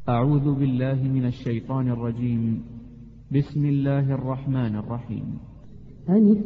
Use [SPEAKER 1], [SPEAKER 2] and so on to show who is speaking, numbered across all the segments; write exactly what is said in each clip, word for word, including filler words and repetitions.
[SPEAKER 1] أعوذ بالله من الشيطان الرجيم. بسم الله الرحمن الرحيم.
[SPEAKER 2] ألف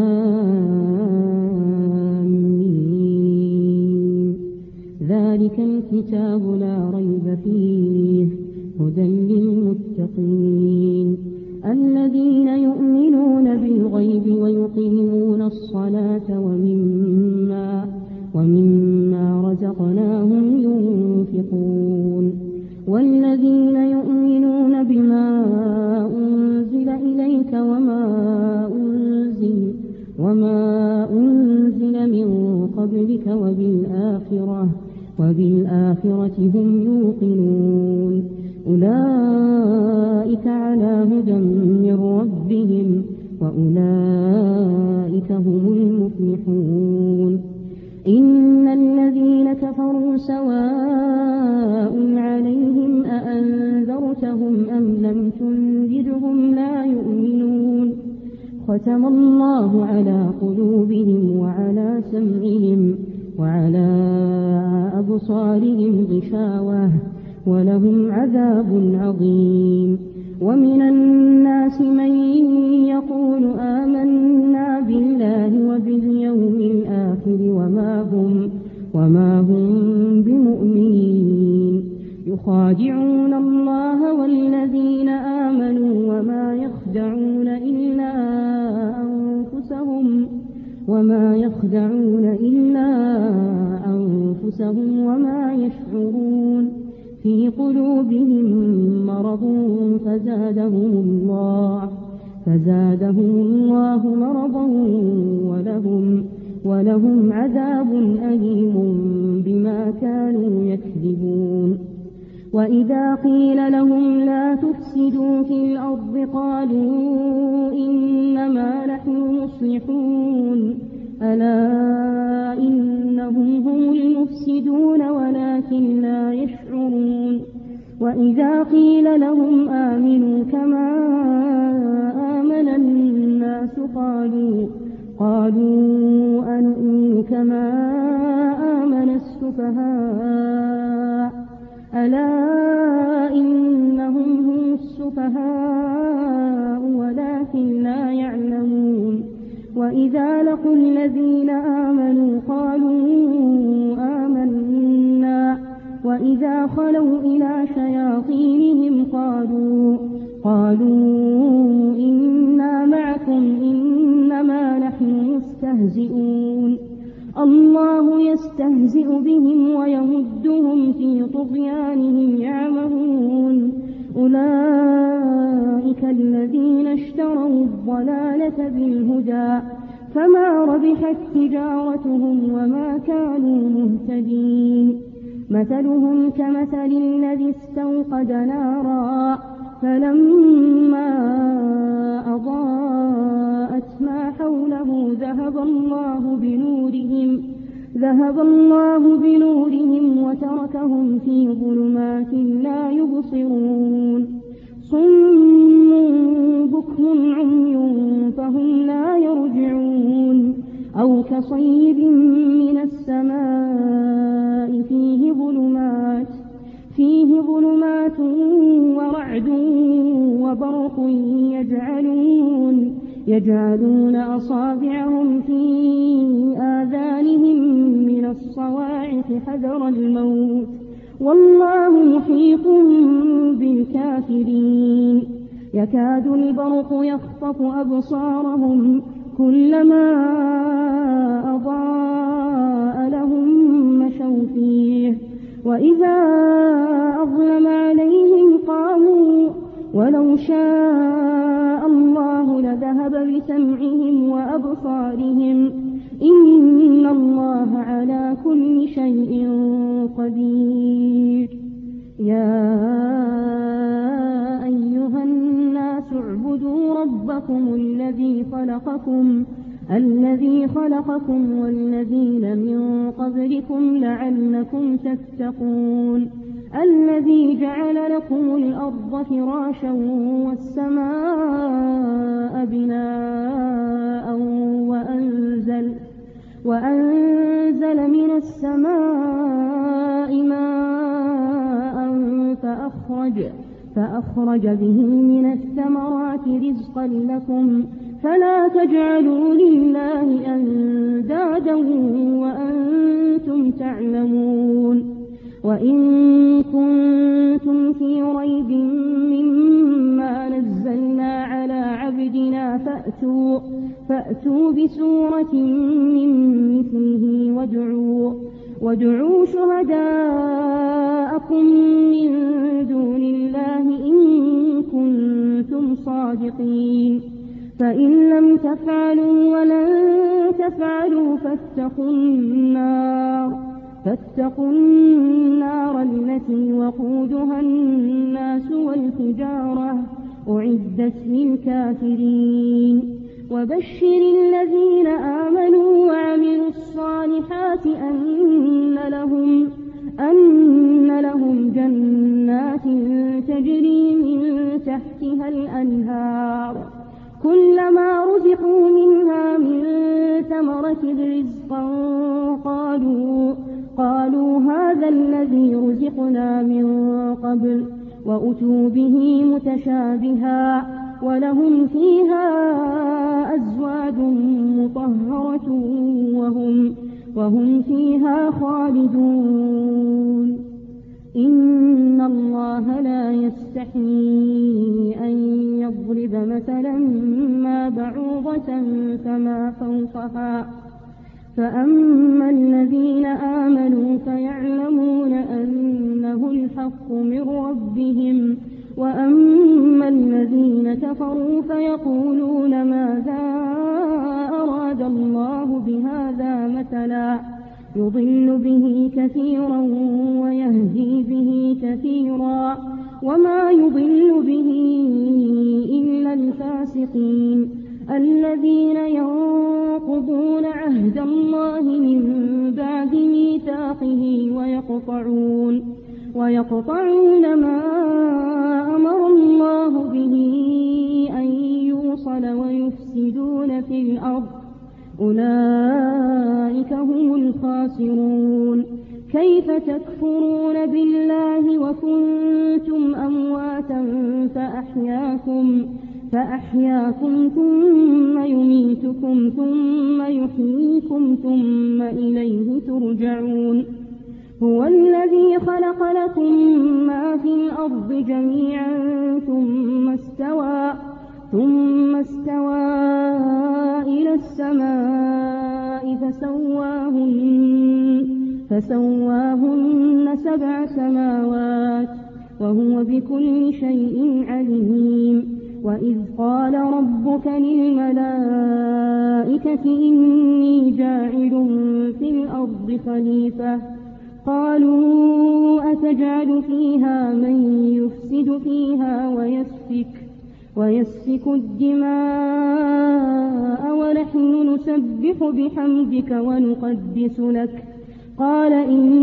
[SPEAKER 2] لام ميم. ذلك الكتاب لا ريب فيه هدى للمتقين الذين يؤمنون بالغيب ويقيمون الصلاة ومما ومما رزقناهم ينفقون والذين يؤمنون بما أنزل إليك وما أنزل وما أنزل من قبلك وبالآخرة وبالآخرة هم يوقنون أولئك على هدى من ربهم وأولئك هم المفلحون. إن الذين كفروا سواء عليهم أأنذرتهم أم لم تنذرهم لا يؤمنون ختم الله على قلوبهم وعلى سمعهم وعلى أبصارهم غشاوة ولهم عذاب عظيم. ومن الناس من يقول آمنا بالله وباليوم الآخر وما هم, وما هم بمؤمنين يخادعون الله والذين آمنوا وما يخدعون إلا أنفسهم وما يخدعون إلا أنفسهم وما يشعرون في قلوبهم مرض فزادهم الله فزادهم الله مرضا ولهم ولهم عذاب أليم بما كانوا يكذبون. وإذا قيل لهم لا تفسدوا في الأرض قالوا إنما نحن مصلحون ألا إنهم هم المفسدون ولكن لا يشعرون. وإذا قيل لهم آمنوا كما آمن الناس قالوا قالوا أنؤمن كما آمن السفهاء ألا إنهم هم السفهاء ولكن لا يعلمون. وإذا لقوا الذين آمنوا قالوا آمنا وإذا خلوا إلى شياطينهم قالوا قالوا إنا معكم إنما نحن مستهزئون الله يستهزئ بهم ويمدهم في طغيانهم يعمهون أولئك الذين اشتروا الضلالة بالهدى فما ربحت تجارتهم وما كانوا مهتدين. مثلهم كمثل الذي استوقد نارا فلما أضاءت ما حوله ذهب الله بنورهم ذهب الله بنورهم وتركهم في ظلمات لا يبصرون صم بكم عمي فهم لا يرجعون أو كصيب من السماء فيه ظلمات فيه ظلمات ورعد وبرق يجعلون يجعلون أصابعهم في آذانهم من الصواعق حذر الموت والله محيط بالكافرين. يكاد البرق يخطف أبصارهم كلما أضاء لهم مشوا فيه وإذا أظلم عليهم قاموا ولو شاء الله لذهب بسمعهم وأبصارهم إن الله على كل شيء قدير. يا أيها الناس اعبدوا ربكم الذي خلقكم الذي خلقكم والذين من قبلكم لعلكم تتقون الذي جعل لكم الأرض فراشا والسماء بناء وأنزل وأنزل من السماء ماء فأخرج فأخرج, فأخرج به من الثمرات رزقا لكم فلا تجعلوا لله أندادا وأنتم تعلمون. وإن كنتم في ريب مما نزلنا على عبدنا فأتوا, فأتوا بسورة من مثله وادعوا, وادعوا شهداءكم من دون الله إن كنتم صادقين. فإن لم تفعلوا ولن تفعلوا فاتقوا النار, فاتقوا النار التي وقودها الناس والحجارة أعدت للكافرين. وبشر الذين آمنوا وعملوا الصالحات أن لهم, أن لهم جنات تجري من تحتها الأنهار كلما رزقوا منها من ثمرة رزقا قالوا, قالوا هذا الذي رزقنا من قبل وأتوا به متشابها ولهم فيها أزواج مطهرة وهم, وهم فيها خالدون. إن الله لا يستحيي أن يضرب مثلا ما بعوضة فما فوقها فأما الذين آمنوا فيعلمون أنه الحق من ربهم وأما الذين كفروا فيقولون ماذا أراد الله بهذا مثلا يضل به كثيرا ويهدي به كثيرا وما يضل به إلا الفاسقين الذين ينقضون عهد الله من بعد ميثاقه ويقطعون, ويقطعون ما أمر الله به أن يوصل ويفسدون في الأرض أولئك هم الخاسرون. كيف تكفرون بالله وكنتم أمواتا فأحياكم, فأحياكم ثم يميتكم ثم يحييكم ثم إليه ترجعون. هو الذي خلق لكم ما في الأرض جميعا ثم استوى, ثم استوى إلى السماء فسواهن, فسواهن سبع سماوات وهو بكل شيء عليم. وإذ قال ربك للملائكة إني جاعل في الأرض خليفة قالوا أتجعل فيها من يفسد فيها ويسفك, ويسفك الدماء ونحن نسبح بحمدك ونقدس لك قال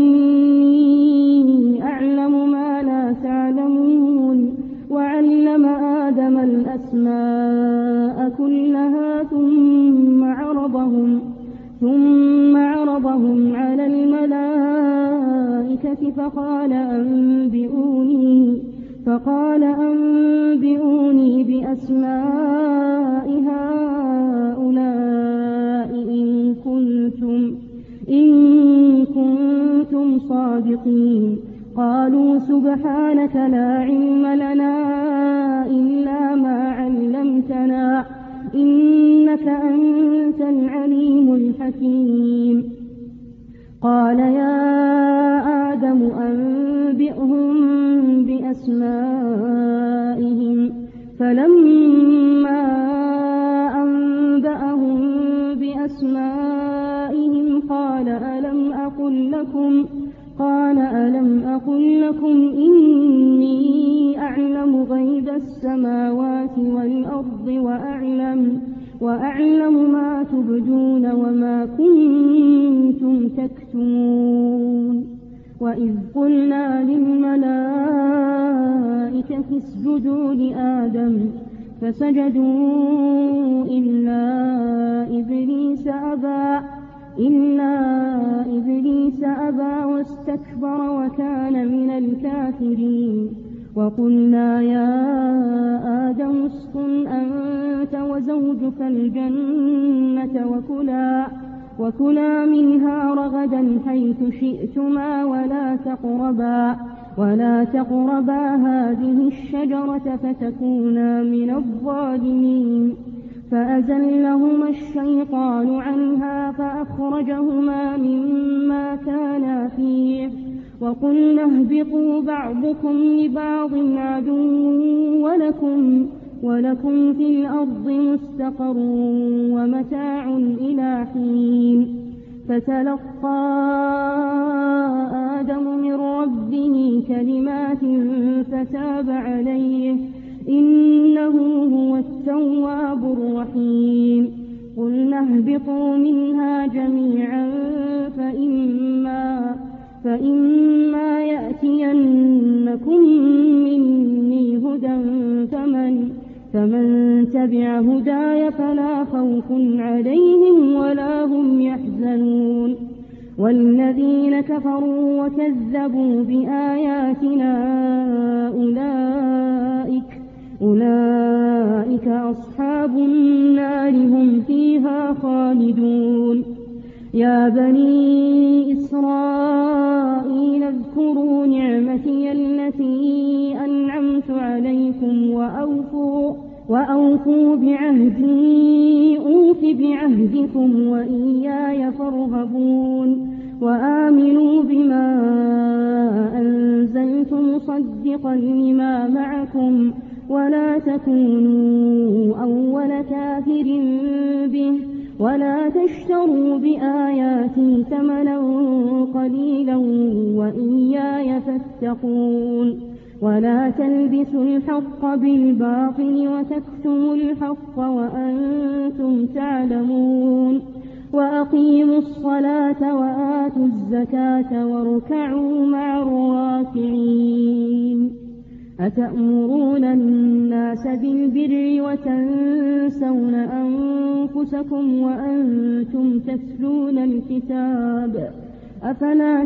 [SPEAKER 2] إني أعلم ما لا تعلمون. وعلم آدم الأسماء كلها ثم عرضهم, ثم عرضهم على الملائكة فقال أنبئوني, فقال أنبئوني بأسماء هؤلاء إن كنتم, إن كنتم صادقين. قالوا سبحانك لا علم لنا إلا ما علمتنا إنك أنت العليم الحكيم. قال يا آدم أنبئهم بأسمائهم فلما أنبأهم بأسمائهم قال ألم أقل لكم قال ألم أقل لكم إني أعلم غيب السماوات والأرض وأعلم, وأعلم ما تبدون وما كنتم تكتمون. وإذ قلنا للملائكة اسجدوا لآدم فسجدوا إلا إبليس أبى إلا إبليس أبى واستكبر وكان من الكافرين. وقلنا يا آدم اسكن أنت وزوجك الجنة وكلا, وكلا منها رغدا حيث شئتما ولا تقربا, ولا تقربا هذه الشجرة فتكونا من الظالمين. فأزلهما الشيطان عنها فأخرجهما مما كانا فيه وقلنا اهبطوا بعضكم لبعض عدو ولكم, ولكم في الأرض مستقر ومتاع إلى حين. فتلقى آدم من ربه كلمات فتاب عليه إنه هو التواب الرحيم. قلنا اهبطوا منها جميعا فإما, فإما يأتينكم مني هدى فمن, فمن تبع هداي فلا خوف عليهم ولا هم يحزنون. والذين كفروا وكذبوا بآياتنا أولئك, أولئك أصحاب النار هم فيها خالدون. يا بني إسرائيل اذكروا نعمتي التي أنعمت عليكم وأوفوا, وأوفوا بعهدي أوف بعهدكم وإياي فارهبون. وآمنوا بما أنزلت مصدقا لما معكم ولا تكونوا أول كافر به ولا تشتروا بآياتي ثمنا قليلا وإياي فاتقون. ولا تلبسوا الحق بالباطل وتكتموا الحق وأنتم تعلمون. وأقيموا الصلاة وآتوا الزكاة واركعوا مع الراكعين. أتأمرون الناس بالبر وتنسون أنفسكم وأنتم تتلون الكتاب أفلا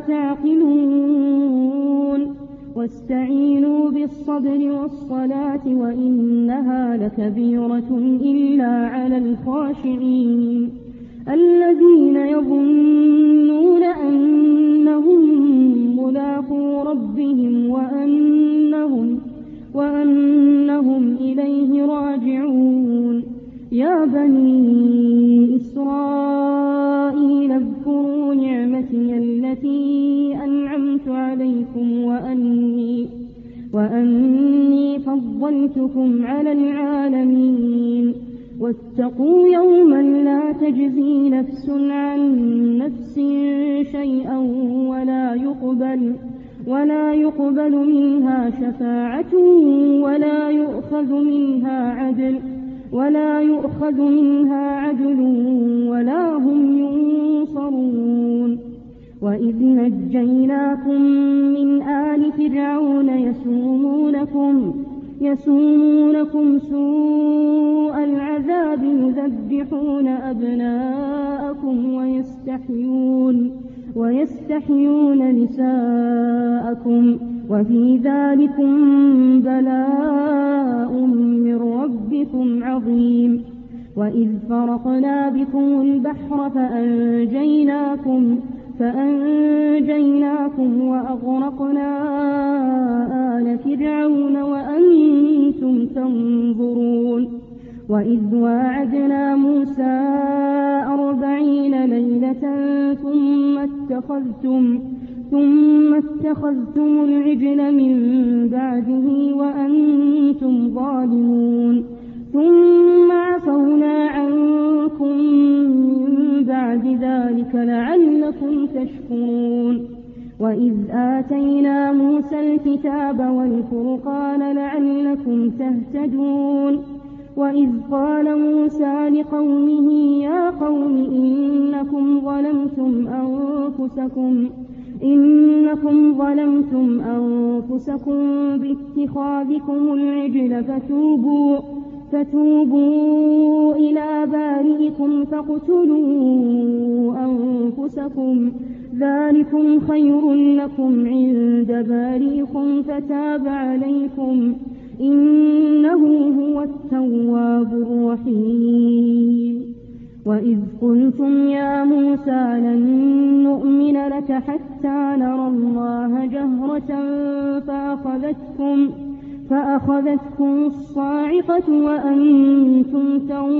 [SPEAKER 2] تعقلون. واستعينوا بالصبر والصلاة وإنها لكبيرة إلا على الخاشعين الذين يظنون أنهم ملاقو ربهم وأنهم, وأنهم إليه راجعون. يا بني إسرائيل اذكروا نعمتي التي أنعمت عليكم وأني, وأني فضلتكم على العالمين. واتقوا يوما لا تجزي نفس عن نفس شيئا ولا يقبل, ولا يقبل منها شفاعة ولا يؤخذ منها عدل, ولا يؤخذ منها عدل ولا هم ينصرون. وإذ نجيناكم من آل فرعون يسومونكم, يسومونكم سوء العذاب يذبحون أبناءكم ويستحيون, ويستحيون نساءكم وفي ذلكم بلاء من ربكم عظيم. وإذ فرقنا بكم البحر فأنجيناكم, فأنجيناكم وأغرقنا آل فرعون وأنتم تنظرون. وإذ واعدنا موسى أربعين ليلة ثم اتخذتم, ثم اتخذتم العجل من بعده وأنتم ظالمون. ثم عفونا عنكم من بعد ذلك لعلكم تشكرون. وإذ آتينا موسى الكتاب والفرقان لعلكم تهتدون. وإذ قال موسى لقومه يا قوم إنكم ظلمتم أنفسكم, إنكم ظلمتم أنفسكم باتخاذكم العجل فتوبوا, فتوبوا إلى بارئكم فاقتلوا أنفسكم, ذلكم خير لكم عند بارئكم فتاب عليكم إنه هو التواب الرحيم. وإذ قلتم يا موسى لن نؤمن لك حتى نرى الله جهرة فأخذتكم, فأخذتكم الصاعقة وأنتم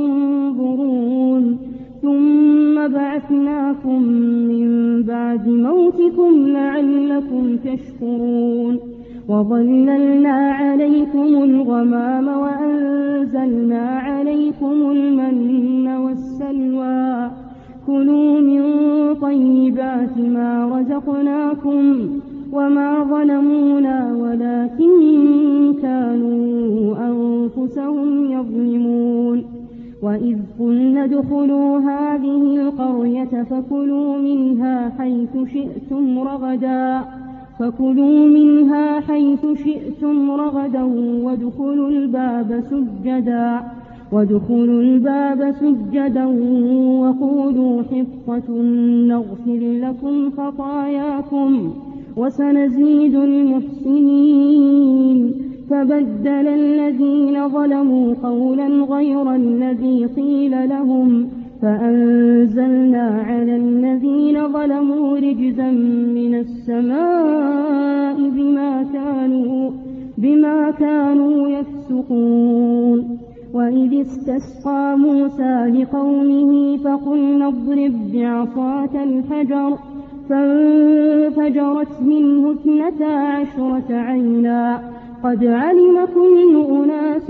[SPEAKER 2] تنظرون ثم بعثناكم من بعد موتكم لعلكم تشكرون. وظللنا عليكم الغمام وأنزلنا عليكم المن والسلوى كلوا من طيبات ما رزقناكم وما ظلمونا ولكن كانوا أنفسهم يظلمون. وإذ قلنا ادخلوا هذه القرية فكلوا منها حيث شئتم رغدا فكلوا منها حيث شئتم رغدا وادخلوا الباب سجدا وادخلوا الباب سجدا وقولوا حطة نغفر لكم خطاياكم وسنزيد المحسنين. فبدل الذين ظلموا قولا غير الذي قيل لهم فأنزلنا على الذين ظلموا رجزا من السماء بما كانوا, بما كانوا يفسقون. وإذ استسقى موسى لقومه فقلنا اضرب بعصاك الحجر فانفجرت منه اثنتا عشرة عينا قد علم كل أناس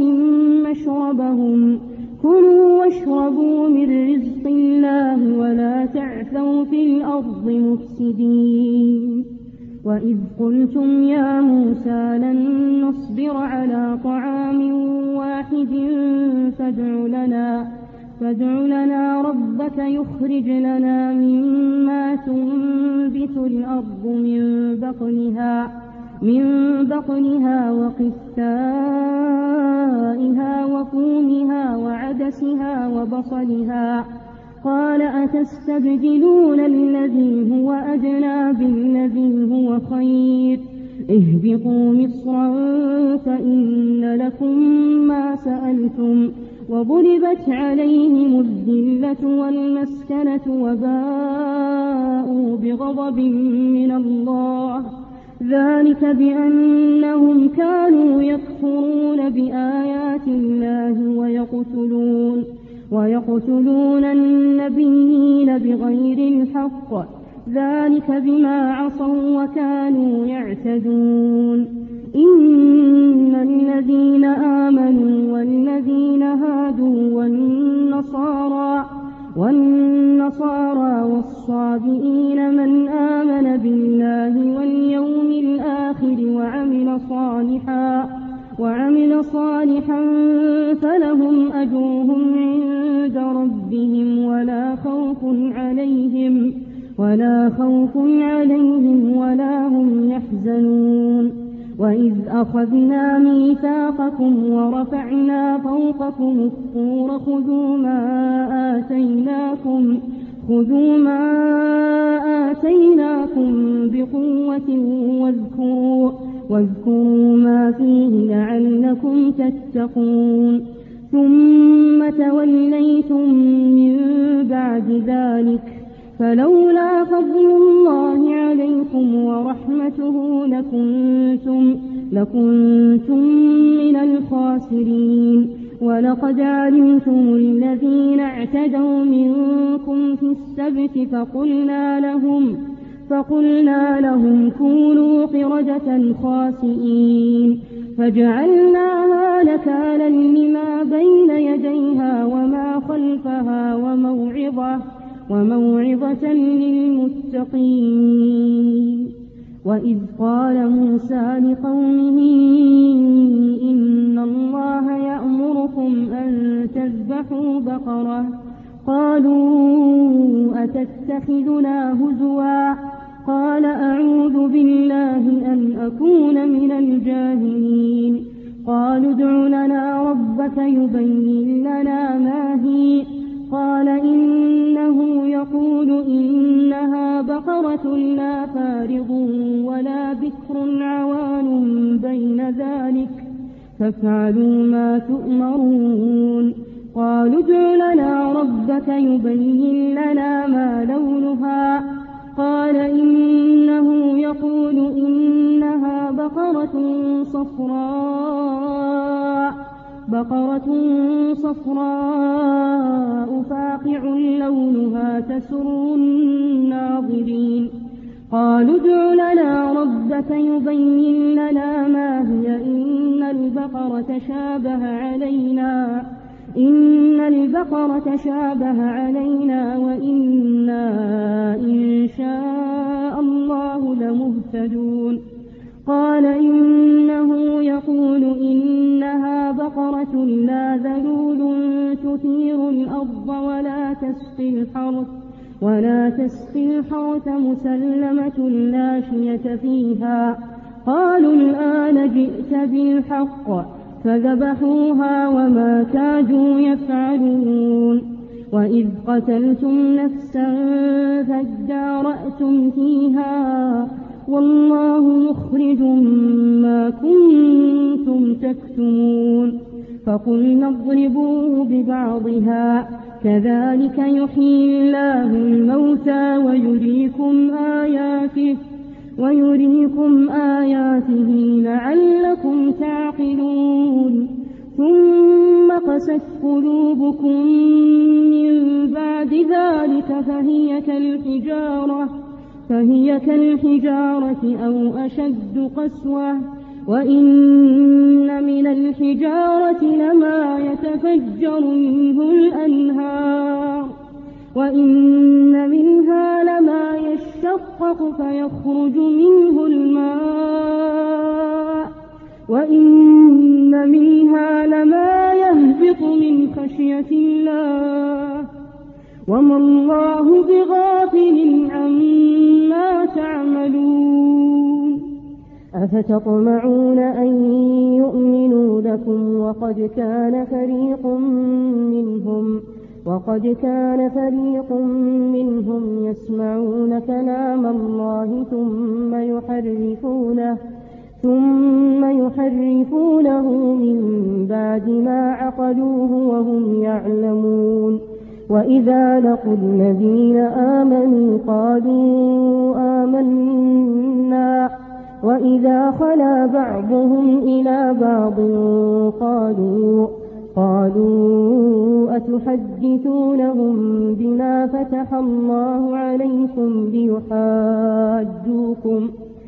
[SPEAKER 2] مشربهم كلوا واشربوا من رزق الله ولا تعثوا في الأرض مفسدين. وإذ قلتم يا موسى لن نصبر على طعام واحد فادع لنا, فادع لنا ربك يخرج لنا مما تنبت الأرض من بطنها من بطنها وقثائها وفومها وعدسها وبصلها قال أتستبدلون الذي هو أدنى بالذي هو خير اهبطوا مصرا فإن لكم ما سألتم وضربت عليهم الذلة والمسكنة وباءوا بغضب من الله ذلك بأنهم كانوا يكفرون بآيات الله ويقتلون, ويقتلون النبيين بغير الحق ذلك بما عصوا وكانوا يعتدون. إن الذين آمنوا والذين هادوا والنصارى والنصارى والصابئين من آمن بالله واليوم الآخر وعمل صالحا وعمل صالحا فلهم أجرهم عند ربهم ولا خوف عليهم ولا خوف عليهم ولا هم يحزنون. وإذ أخذنا ميثاقكم ورفعنا فوقكم الطور خذوا ما آتيناكم خذوا ما آتيناكم بقوة واذكروا واذكروا ما فيه لعلكم تتقون. ثم توليتم من بعد ذلك فلولا فضل الله عليكم ورحمته لكنتم, لكنتم من الخاسرين. ولقد علمتم الذين اعتدوا منكم في السبت فقلنا لهم, فقلنا لهم كونوا قردة خاسئين فجعلناها نكالا لما بين يديها وما خلفها وموعظة وموعظة للمتقين. وإذ قال موسى لقومه إن الله يأمركم أن تذبحوا بقرة قالوا أتتخذنا هزوا قال أعوذ بالله أن أكون من الجاهلين. قالوا ادع لنا ربك يبين لنا ما هي قال إنه يقول إنها بقرة فارض ولا بكر عوان بين ذلك فافعلوا ما تؤمرون قالوا ادع لنا ربك يبين لنا ما لونها قال إنه يقول إنها بقرة صفراء بقرة صفراء فاقع لونها تسر الناظرين قالوا ادع لنا ربك يبين لنا ما هي إن البقرة شابه علينا إن البقرة شابه علينا وإنا إن شاء الله لمهتدون قال إنه يقول إنها بقرة لا ذلول تثير الأرض ولا تسقي الحرث ولا تسقي الحرث مسلمة لا شية فيها قالوا الآن جئت بالحق فذبحوها وما كادوا يفعلون وإذ قتلتم نفسا فادارأتم فيها والله مخرج ما كنتم تكتمون فقلنا اضربوه ببعضها كذلك يحيي الله الموتى ويريكم آياته ويريكم آياته لعلكم تعقلون ثم قست قلوبكم من بعد ذلك فهي كالحجارة فهي كالحجارة أو أشد قسوة وإن من الحجارة لما يتفجر منه الأنهار وإن منها لما يشقق فيخرج منه الماء وإن منها لما يهبط من خشية الله وما الله بغافل عما تعملون أفتطمعون أن يؤمنوا لكم وقد كان فريق منهم وقد كان فريق منهم يسمعون كلام الله ثم يحرفونه ثم يحرفونه من بعد ما عقلوه وهم يعلمون وإذا لقوا الذين آمنوا قالوا آمنا وإذا خلا بعضهم إلى بعض قالوا قالوا أتحدثونهم بما فتح الله عليكم ليحاجوكم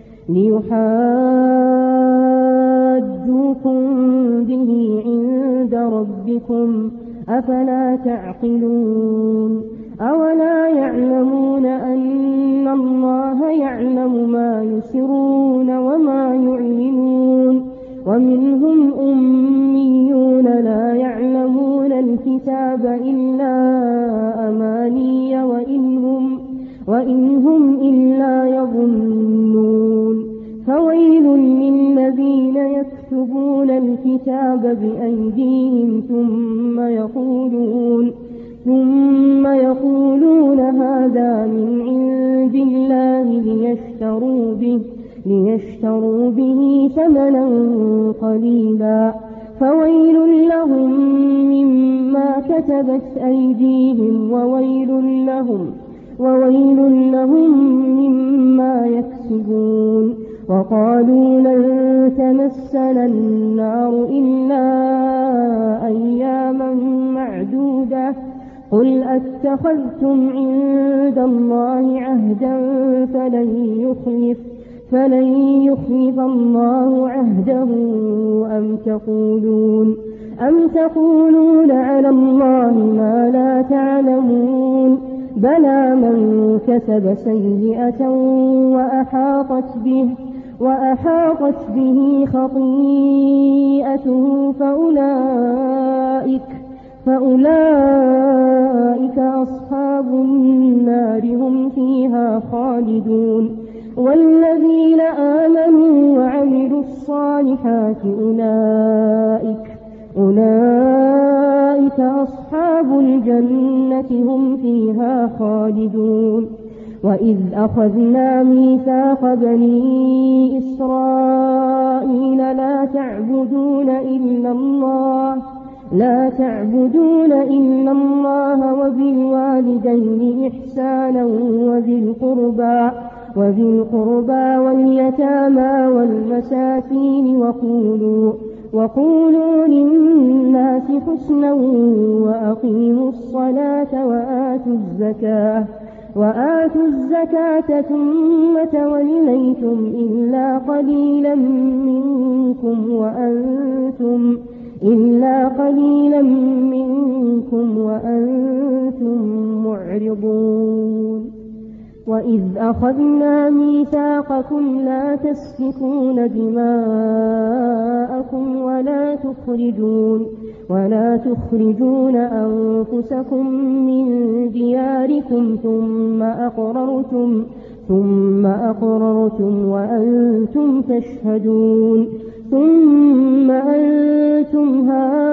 [SPEAKER 2] ليحاجوكم به عند ربكم أفلا تعقلون أولا يعلمون أن الله يعلم ما يسرون وما يعلنون ومنهم أميون لا يعلمون الكتاب إلا أماني وإنهم, وإنهم إلا يظنون فويل للذين يكتبون الكتاب بأيديهم ثم يقولون ثم يقولون هذا من عند الله ليشتروا به ليشتروا به ثمنا قليلا فويل لهم مما كتبت أيديهم وويل لهم وويل لهم مما يكسبون وقالوا لن تمسنا النار إلا أياما معدودة قل أتخذتم عند الله عهدا فلن يخلف فلن يخلف الله عهده أم تقولون أم تقولون على الله ما لا تعلمون بلى من كسب سيئة وأحاطت به وأحاطت به خطيئته فأولئك فأولئك أصحاب النار هم فيها خالدون والذين آمنوا وعملوا الصالحات أولئك أولئك أصحاب الجنة هم فيها خالدون وإذ أخذنا ميثاق بني إسرائيل لا تعبدون إلا الله لا تعبدون إلا الله وبالوالدين إحسانا وذي القربى وذي القربى واليتامى والمساكين وقولوا وقولوا للناس حسنا وأقيموا الصلاة وآتوا الزكاة وآتوا الزكاة ثم توليتم إلا قليلا منكم وأنتم إلا قليلا منكم وأنتم معرضون وإذ أخذنا ميثاقكم لا تسفكون دماءكم ولا تخرجون ولا تخرجون أنفسكم من دياركم ثم أقررتم ثم أقررتم وأنتم تشهدون ثم أنتم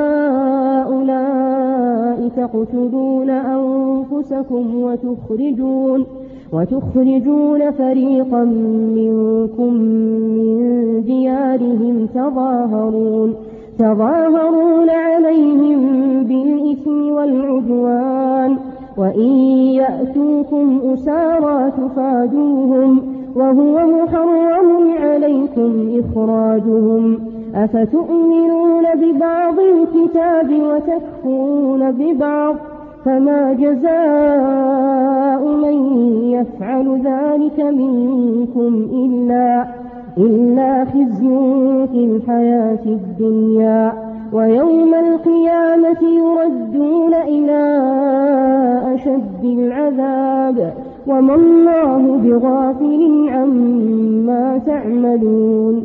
[SPEAKER 2] هؤلاء تقتلون أنفسكم وتخرجون وتخرجون فريقا منكم من ديارهم تظاهرون تظاهرون عليهم بالإثم والعدوان وإن يأتوكم أسارى تفادوهم وهو محرم عليكم إخراجهم أفتؤمنون ببعض الكتاب وتكفرون ببعض فما جزاء من يفعل ذلك منكم إلا إلا خزي في الحياة الدنيا ويوم القيامة يردون إلى أشد العذاب وما الله بغافل عما تعملون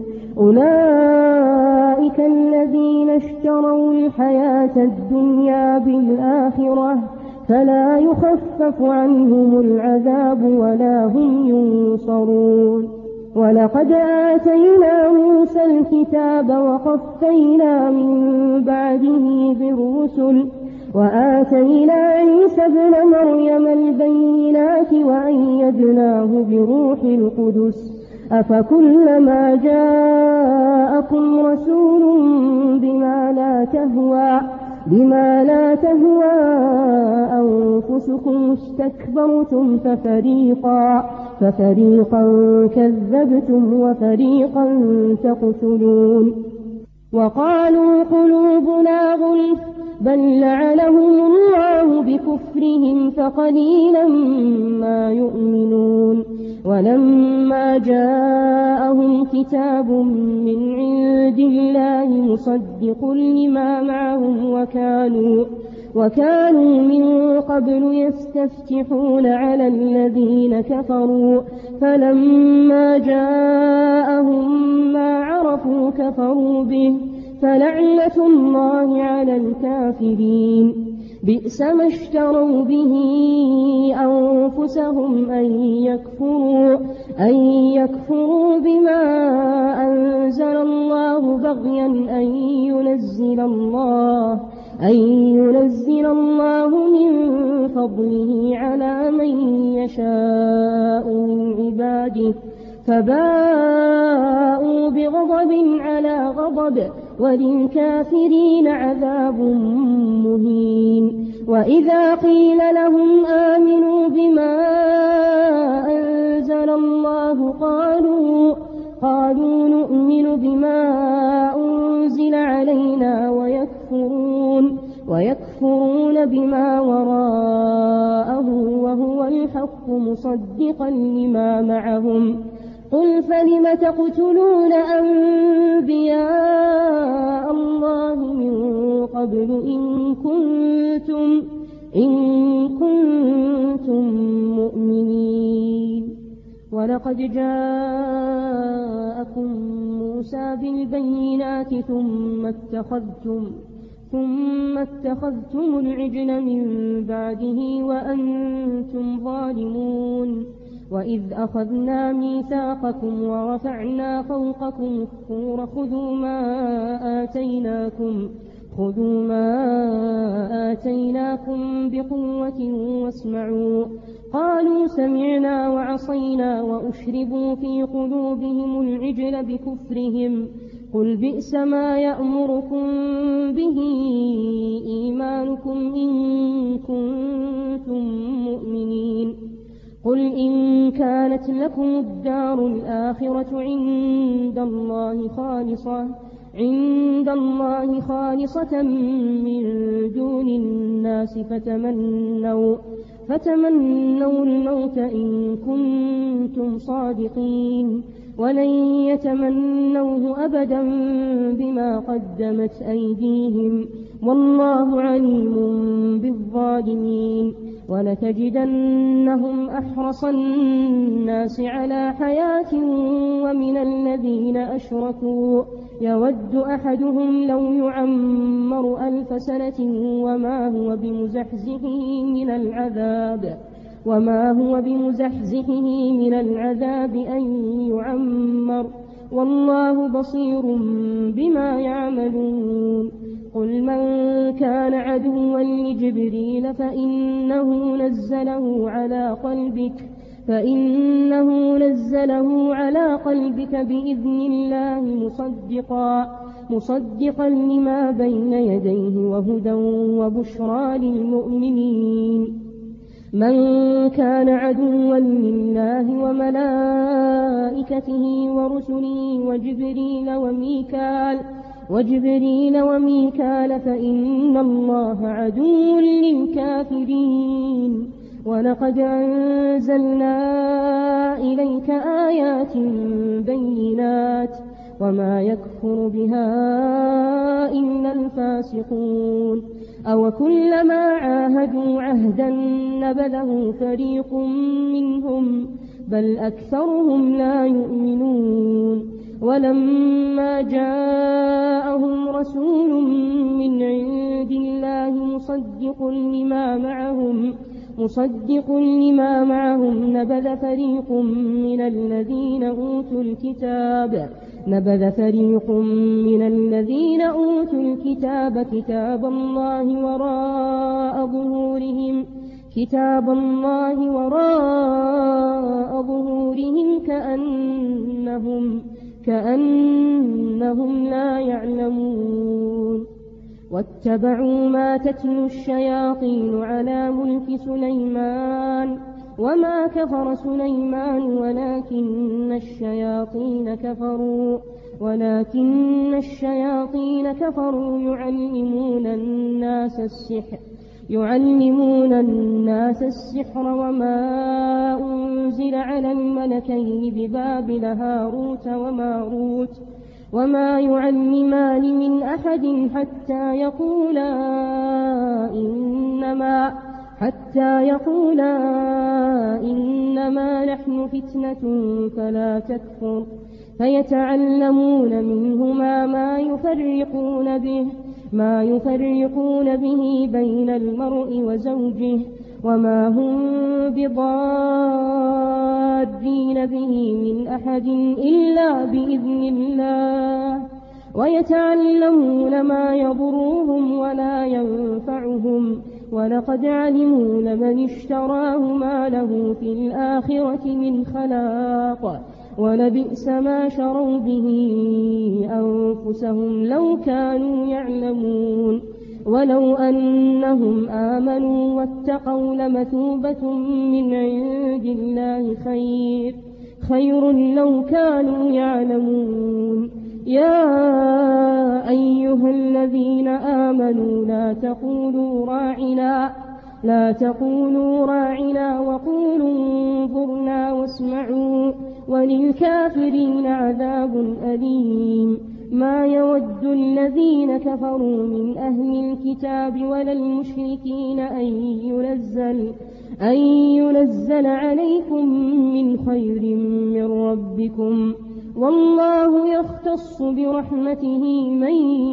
[SPEAKER 2] أولئك الذين اشتروا الحياة الدنيا بالآخرة فلا يخفف عنهم العذاب ولا هم ينصرون ولقد آتينا موسى الكتاب وقفينا من بعده بالرسل وآتينا عيسى ابن مريم البينات وأيدناه بروح القدس أفكلما جاءكم رسول بما لا تهوى بما لا تهوى أنفسكم استكبرتم ففريقا ففريقا كذبتم وفريقا تقتلون وقالوا قلوبنا غلف بل لعنهم الله بكفرهم فقليلا ما يؤمنون ولما جاءهم كتاب من عند الله مصدق لما معهم وكانوا وكانوا من قبل يستفتحون على الذين كفروا فلما جاءهم ما عرفوا كفروا به فلعنة الله على الكافرين بئس ما اشتروا به أنفسهم أن يكفروا أن يكفروا بما أنزل الله بغيا أن ينزل الله أن ينزل الله من فضله على من يشاء من عباده فباءوا بغضب على غضب وللكافرين عذاب مهين وإذا قيل لهم آمنوا بما أنزل الله قالوا قالوا نؤمن بما أنزل علينا ويكفرون ويكفرون بما وراءه وهو الحق مصدقا لما معهم قل فلم تقتلون أنبياء الله من قبل إن كنتم إن كنتم مؤمنين ولقد جاءكم موسى بالبينات ثم اتخذتم ثم اتخذتم العجل من بعده وأنتم ظالمون وإذ أخذنا ميثاقكم ورفعنا فوقكم الطور خذوا ما آتيناكم خذوا ما آتيناكم بقوة واسمعوا قالوا سمعنا وعصينا وأشربوا في قلوبهم العجل بكفرهم قل بئس ما يأمركم به إيمانكم إن كنتم مؤمنين قل إن كانت لكم الدار الآخرة عند الله خالصة عند الله خالصة من دون الناس فتمنوا فتمنوا الموت إن كنتم صادقين ولن يتمنوه أبدا بما قدمت أيديهم والله عليم بالظالمين ولتجدنهم أحرص الناس على حياة ومن الذين أشركوا يود أحدهم لو يعمر ألف سنة وما هو بمزحزحه من العذاب وما هو بمزحزحه من العذاب أن يعمر والله بصير بما يعملون قل من كان عدوا لجبريل فإنه نزله على قلبك فإنه نزله على قلبك بإذن الله مصدقا مصدقا لما بين يديه وهدى وبشرى للمؤمنين من كان عدوا لله وملائكته ورسله وجبريل وميكال وجبريل وميكال فإن الله عدو للكافرين ولقد أنزلنا إليك آيات بينات وما يكفر بها إلا الفاسقون أو كلما عاهدوا عهدا نبذه فريق منهم بل أكثرهم لا يؤمنون ولما جاءهم رسول من عند الله مصدق لما معهم مصدق لما معهم نبذ فريق من الذين أوتوا الكتاب نبذ فريق من الذين أوتوا الكتاب كتاب الله وراء ظهورهم كتاب الله وراء ظهورهم كأنهم كأنهم لا يعلمون واتبعوا ما تتلو الشياطين على ملك سليمان وما كفر سليمان ولكن الشياطين كفروا ولكن الشياطين كفروا يعلمون الناس السحر يعلمون الناس السحر وما أنزل على الملكين ببابل هاروت وماروت وما يعلمان من أحد حتى يقولا إنما حتى يقولا إنما نحن فتنة فلا تكفر فيتعلمون منهما ما يفرقون به ما يفرقون به بين المرء وزوجه وما هم بضارين به من أحد إلا بإذن الله ويتعلمون ما يضرهم ولا ينفعهم ولقد علموا لمن اشتراه ما له في الآخرة من خلاق ولبئس ما شروا به أنفسهم لو كانوا يعلمون ولو أنهم آمنوا واتقوا لمثوبة من عند الله خير خير لو كانوا يعلمون يا أيها الذين آمنوا لا تقولوا راعنا لا تقولوا راعنا وقولوا انظرنا واسمعوا وللكافرين عذاب أليم ما يود الذين كفروا من أهل الكتاب ولا المشركين أن ينزل أن ينزل عليكم من خير من ربكم والله يختص برحمته من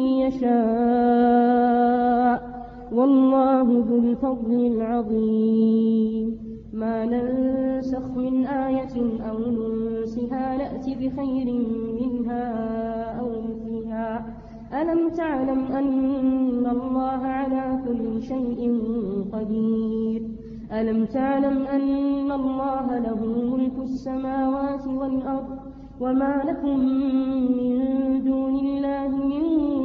[SPEAKER 2] يشاء والله ذو الفضل العظيم ما ننسخ من آية أو ننسها نأتي بخير منها أو مثلها ألم تعلم أن الله على كل شيء قدير ألم تعلم أن الله له ملك السماوات والأرض وما لكم من دون الله من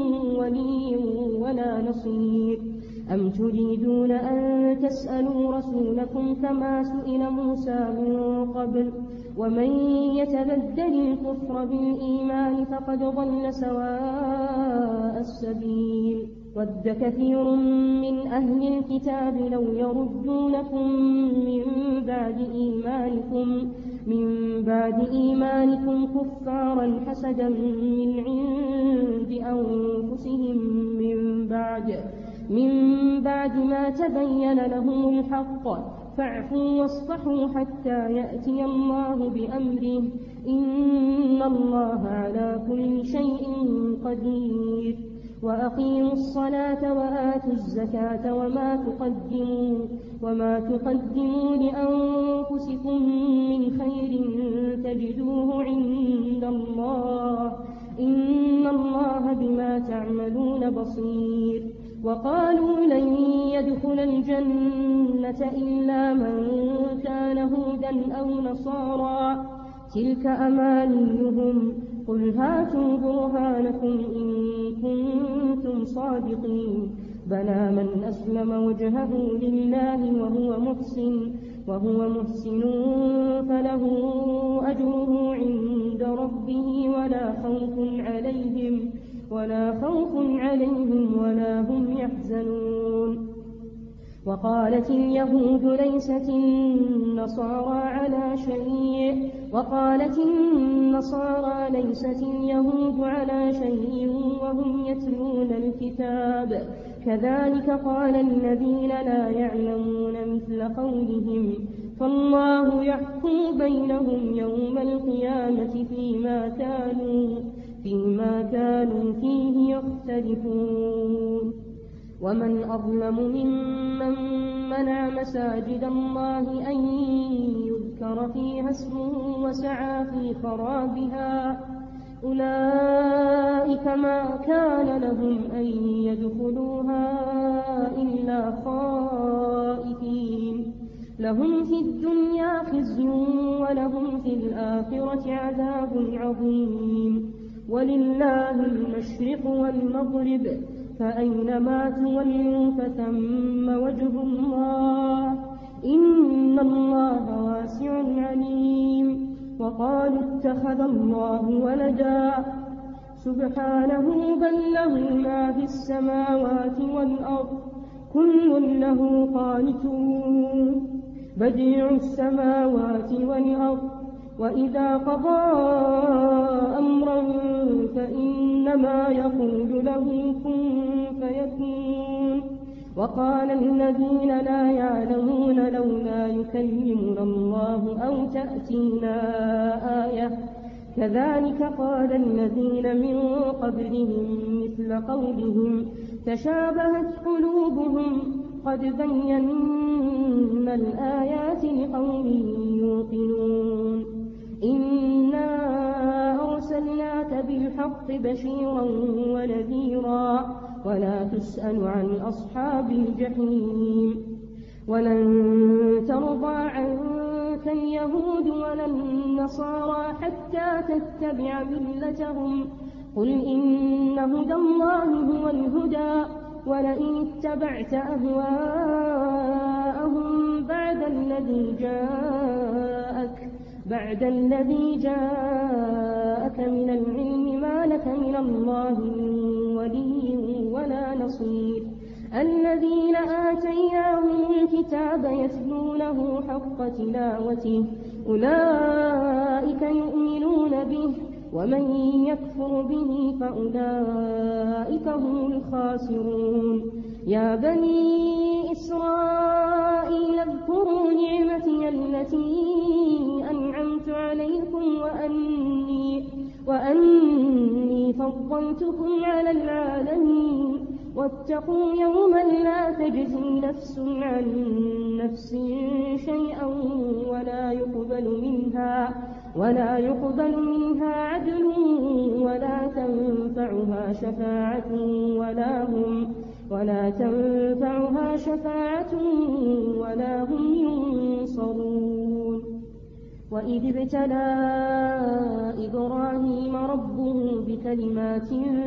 [SPEAKER 2] ولي ولا نصير أم تريدون أن تسألوا رسولكم كما سئل موسى من قبل ومن يتبدل الكفر بالإيمان فقد ضل سواء السبيل ود كثير من أهل الكتاب لو يردونكم من بعد إيمانكم من بعد إيمانكم كفارا حسدا من عند أنفسهم من بعد من بعد ما تبين لهم الحق فاعفوا واصفحوا حتى يأتي الله بأمره إن الله على كل شيء قدير وأقيموا الصلاة وآتوا الزكاة وما تقدموا وما تقدموا لأنفسكم من خير تجدوه عند الله إن الله بما تعملون بصير وقالوا لن يدخل الجنة إلا من كان هودا أو نصارى تلك أمانيهم قل هاتوا برهانكم إن كنتم صادقين بلى من أسلم وجهه لله وهو محسن وهو محسن فله أجره عند ربه ولا خوف عليهم ولا خوف عليهم ولا هم يحزنون وقالت اليهود ليست النصارى على شيء وقالت النصارى ليست اليهود على شيء وهم يتلون الكتاب كذلك قال الذين لا يعلمون مثل قولهم فالله يحكم بينهم يوم القيامة فيما كانوا فيما كانوا فيه يختلفون ومن أظلم ممن منع مساجد الله أن يذكر فيها اسمه وسعى في خرابها أولئك ما كان لهم أن يدخلوها إلا خائفين لهم في الدنيا خزي ولهم في الآخرة عذاب عظيم ولله المشرق والمغرب فأينما تولوا فثم وجه الله إن الله واسع عليم وقالوا اتخذ الله ولدا سبحانه بل له ما في السماوات والأرض كل له قانتون بديع السماوات والأرض وإذا قضى أمرا فإنما يقول له كن فيكون وقال الذين لا يعلمون لولا يكلمنا الله أو تأتينا آية كذلك قال الذين من قبلهم مثل قولهم تشابهت قلوبهم قد بينا الآيات لقوم يوقنون إنا أرسلناك بالحق بشيرا ونذيرا ولا تسأل عن أصحاب الجحيم ولن ترضى عنك اليهود ولا النصارى حتى تتبع ملتهم قل إن هدى الله هو الهدى ولئن اتبعت أهواءهم بعد الذي جاءك بعد الذي جاءك من العلم ما لك من الله من ولي ولا نصير الذين آتيناهم الكتاب يتلونه حق تلاوته أولئك يؤمنون به ومن يكفر به فأولئك هم الخاسرون يا بني إسرائيل اذكروا نعمتي التي أنعمت عليكم وأني, وأني فضلتكم على العالمين واتقوا يوما لا تجزي نفس عن نفس شيئا ولا يقبل منها ولا يقبل منها عدل ولا تنفعها شفاعة ولا هم ولا تنفعها شفاعة ولا هم ينصرون. وإذ ابتلى إبراهيم ربه بكلمات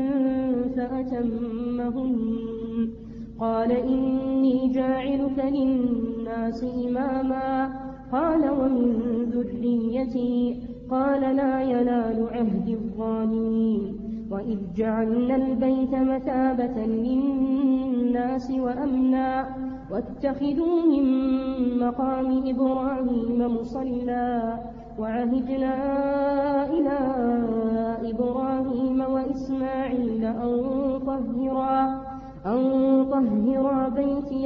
[SPEAKER 2] فأتمهن قال إني جاعلك للناس إماما قال ومن ذريتي قال لا ينال عهد الظالمين. وإذ جعلنا البيت مثابة للناس وأمنا واتخذوا من مقام إبراهيم مصلى وعهدنا إلى إبراهيم وإسماعيل أن طهرا أن طهرا بيتي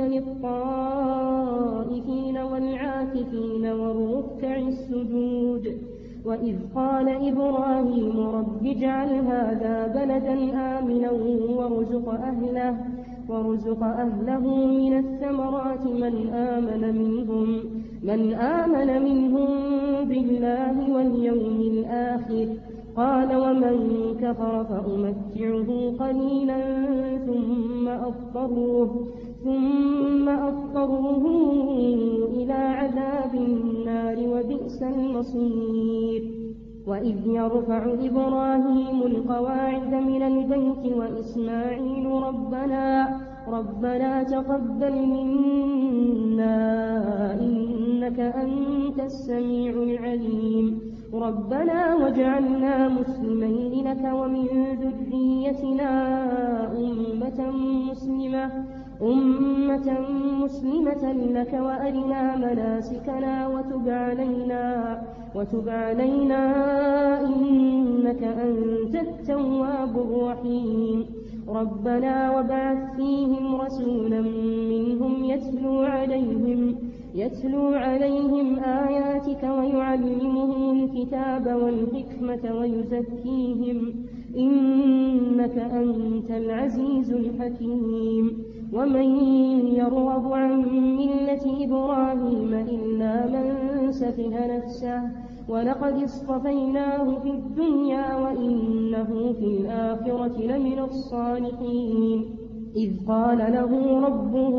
[SPEAKER 2] للطائفين والعاكفين والركع السجود. وإذ قال إبراهيم رب اجعل هذا بلدا آمنا وارزق أهله وارزق أهله من الثمرات من آمن منهم من آمن منهم بالله واليوم الآخر قال ومن كفر فأمتعه قليلا ثم أضطره ثم أضطره إلى عذاب النار وبئس المصير. وإذ يرفع إبراهيم القواعد من البيت وإسماعيل ربنا ربنا تقبل منا إنك أنت السميع العليم ربنا واجعلنا مسلمين لك ومن ذريتنا أمة مسلمة أمة مسلمة لك وأرنا مناسكنا وتب علينا وتب علينا إنك أنت التواب الرحيم. ربنا وابعث فيهم رسولا منهم يتلو عليهم يتلو عليهم آياتك ويعلمهم الكتاب والحكمة ويزكيهم إنك أنت العزيز الحكيم. ومن يرغب عن ملة إبراهيم إلا من سفه نفسه ولقد اصطفيناه في الدنيا وإنه في الآخرة لمن الصالحين. إذ قال له ربه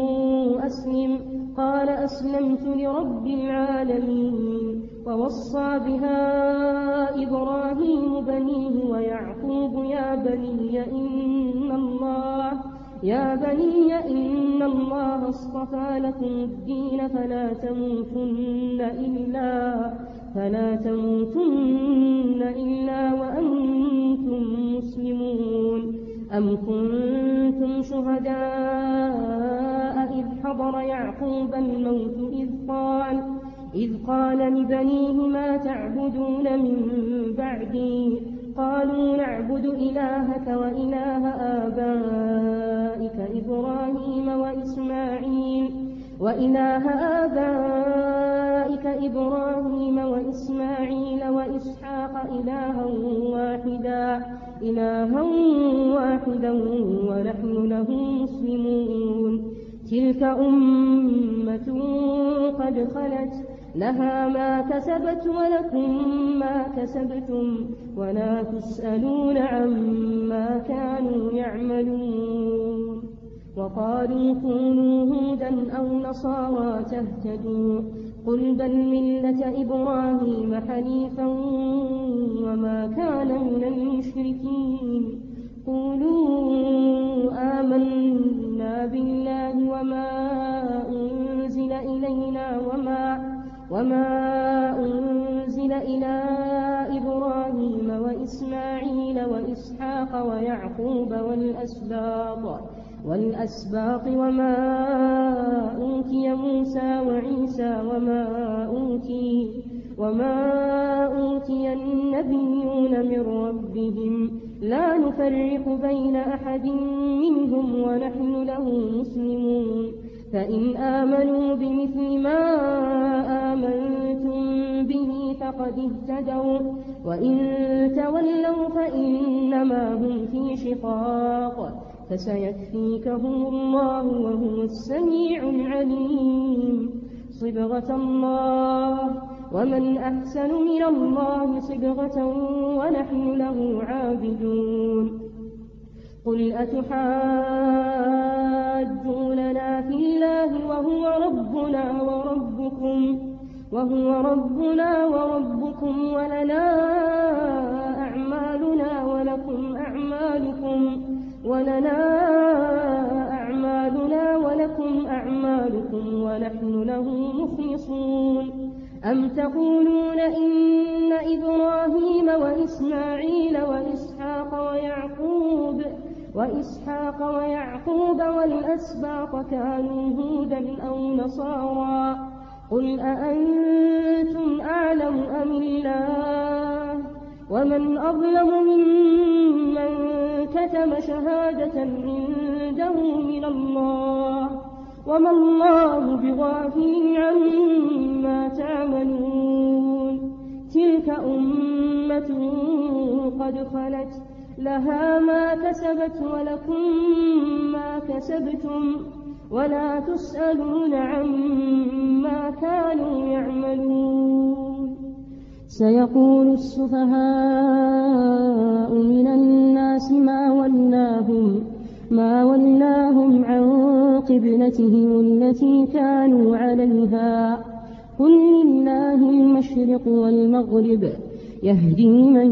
[SPEAKER 2] أسلم قال أسلمت لرب العالمين. ووصى بها إبراهيم بنيه ويعقوب يا بني إن الله يا بني إن الله اصطفى لكم الدين فلا تموتن إلا فلا تموتن إلا وأنتم مسلمون. أم كنتم شهداء إذ حضر يعقوب الموت إذ قال إذ قال لبنيه ما تعبدون من بعدي قالوا نعبد إلهك وإله آبائك إبراهيم وإسماعيل وإله آبائك إبراهيم وإسماعيل وإسحاق إلها واحدا إلها واحدا ونحن له مسلمون. تلك أمة قد خلت لها ما كسبت ولكم ما كسبتم ولا تسألون عما كانوا يعملون. وقالوا كونوا هودا أو نصارى تهتدوا قل بل ملة إبراهيم حنيفا وما كان من المشركين. قولوا آمنا بالله وما أنزل إلينا وما وما أنزل إلى إبراهيم وإسماعيل وإسحاق ويعقوب والأسباط والأسباط وما أوتي موسى وعيسى وما أوتي وما أوتي النبيون من ربهم لا نفرق بين أحد منهم ونحن له مسلمون. فإن آمنوا بمثل ما آمنتم به فقد اهتدوا وإن تولوا فإنما هم في شقاق فسيكفيكهم الله وهو السميع العليم. صبغة الله ومن أحسن من الله صبغة ونحن له عابدون. قل أتحاجون يحاجوننا في الله وهو ربنا وربكم وهو ربنا وربكم ولنا أعمالنا ولكم أعمالكم ولنا أعمالنا ولكم أعمالكم ونحن له مخلصون أم تقولون إن إبراهيم وإسماعيل وإسحاق ويعقوب وإسحاق ويعقوب والأسباط كانوا هودا أو نصارى قل أأنتم أعلم أم الله ومن أظلم ممن كتم شهادة عنده من الله وما الله بغافل عما تعملون تلك أمة قد خلت لها ما كسبت ولكم ما كسبتم ولا تسألون عما كانوا يعملون سيقول السفهاء من الناس ما ولاهم ما ولاهم عن قبلتهم التي كانوا عليها قل لله المشرق والمغرب يهدي من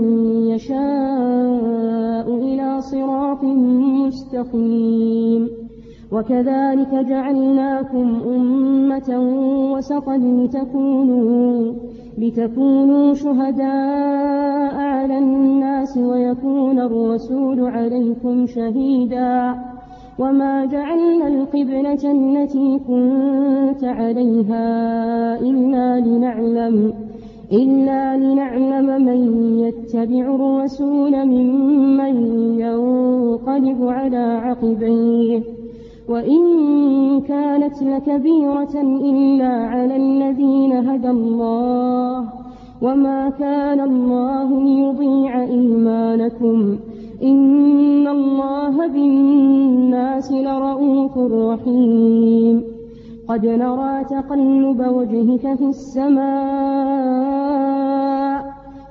[SPEAKER 2] يشاء إلى صراط مستقيم وكذلك جعلناكم أمة وسطا لتكونوا, لتكونوا شهداء على الناس ويكون الرسول عليكم شهيدا وما جعلنا القبلة التي كنت عليها إلا لنعلم إلا لنعلم من يتبع الرسول ممن ينقلب على عقبيه وإن كانت لكبيرة إلا على الذين هدى الله وما كان الله ليضيع إيمانكم إن الله بالناس لرءوف رحيم قد نرى تقلب وجهك في السماء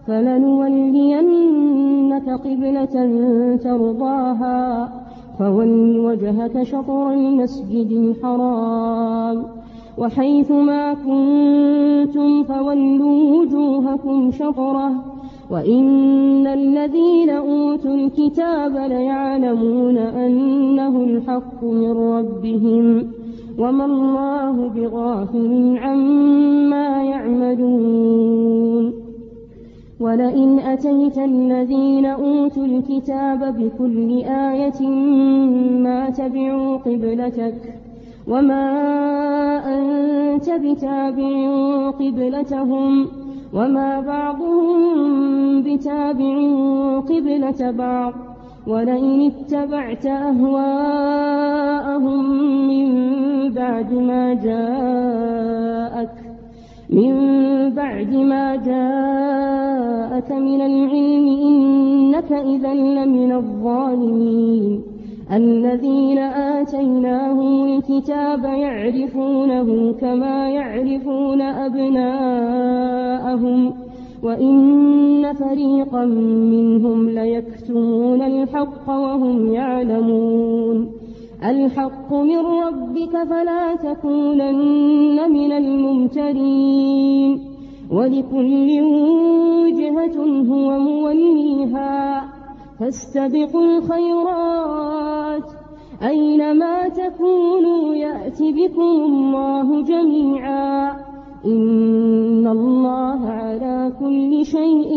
[SPEAKER 2] فلنولينك قبلة ترضاها فول وجهك شطر المسجد الحرام وحيث ما كنتم فولوا وجوهكم شطره وإن الذين أوتوا الكتاب ليعلمون أنه الحق من ربهم وما الله بغافل عما يعملون ولئن أتيت الذين أوتوا الكتاب بكل آية ما تبعوا قبلتك وما أنت بتابع قبلتهم وما بعضهم بتابع قبلة بعض ولئن اتبعت أهواءهم من بعد ما جاءك من بعد ما جاءك من العلم إنك إذا لمن الظالمين الذين آتيناهم الكتاب يعرفونه كما يعرفون أبناءهم وإن فريقا منهم ليكتمون الحق وهم يعلمون الحق من ربك فلا تكونن من الممترين ولكل وجهة هو موليها فاستبقوا الخيرات أينما تكونوا يأت بكم الله جميعا إن الله على كل شيء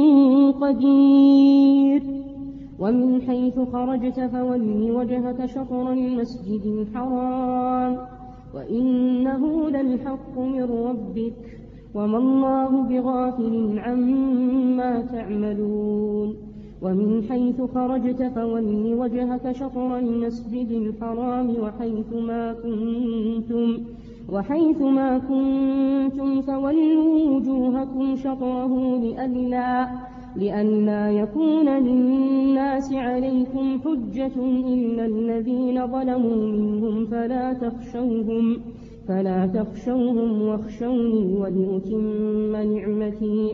[SPEAKER 2] قدير ومن حيث خرجت فول وجهك شطر المسجد الحرام وإنه للحق من ربك وما الله بغافل عما تعملون ومن حيث خرجت فول وجهك شطر المسجد الحرام وحيث ما كنتم وحيث ما كنتم فولوا وجوهكم شطره لئلا لئلا يكون للناس عليكم حجة إلا الذين ظلموا منهم فلا تخشوهم فلا تخشوهم واخشوني ولأتم نعمتي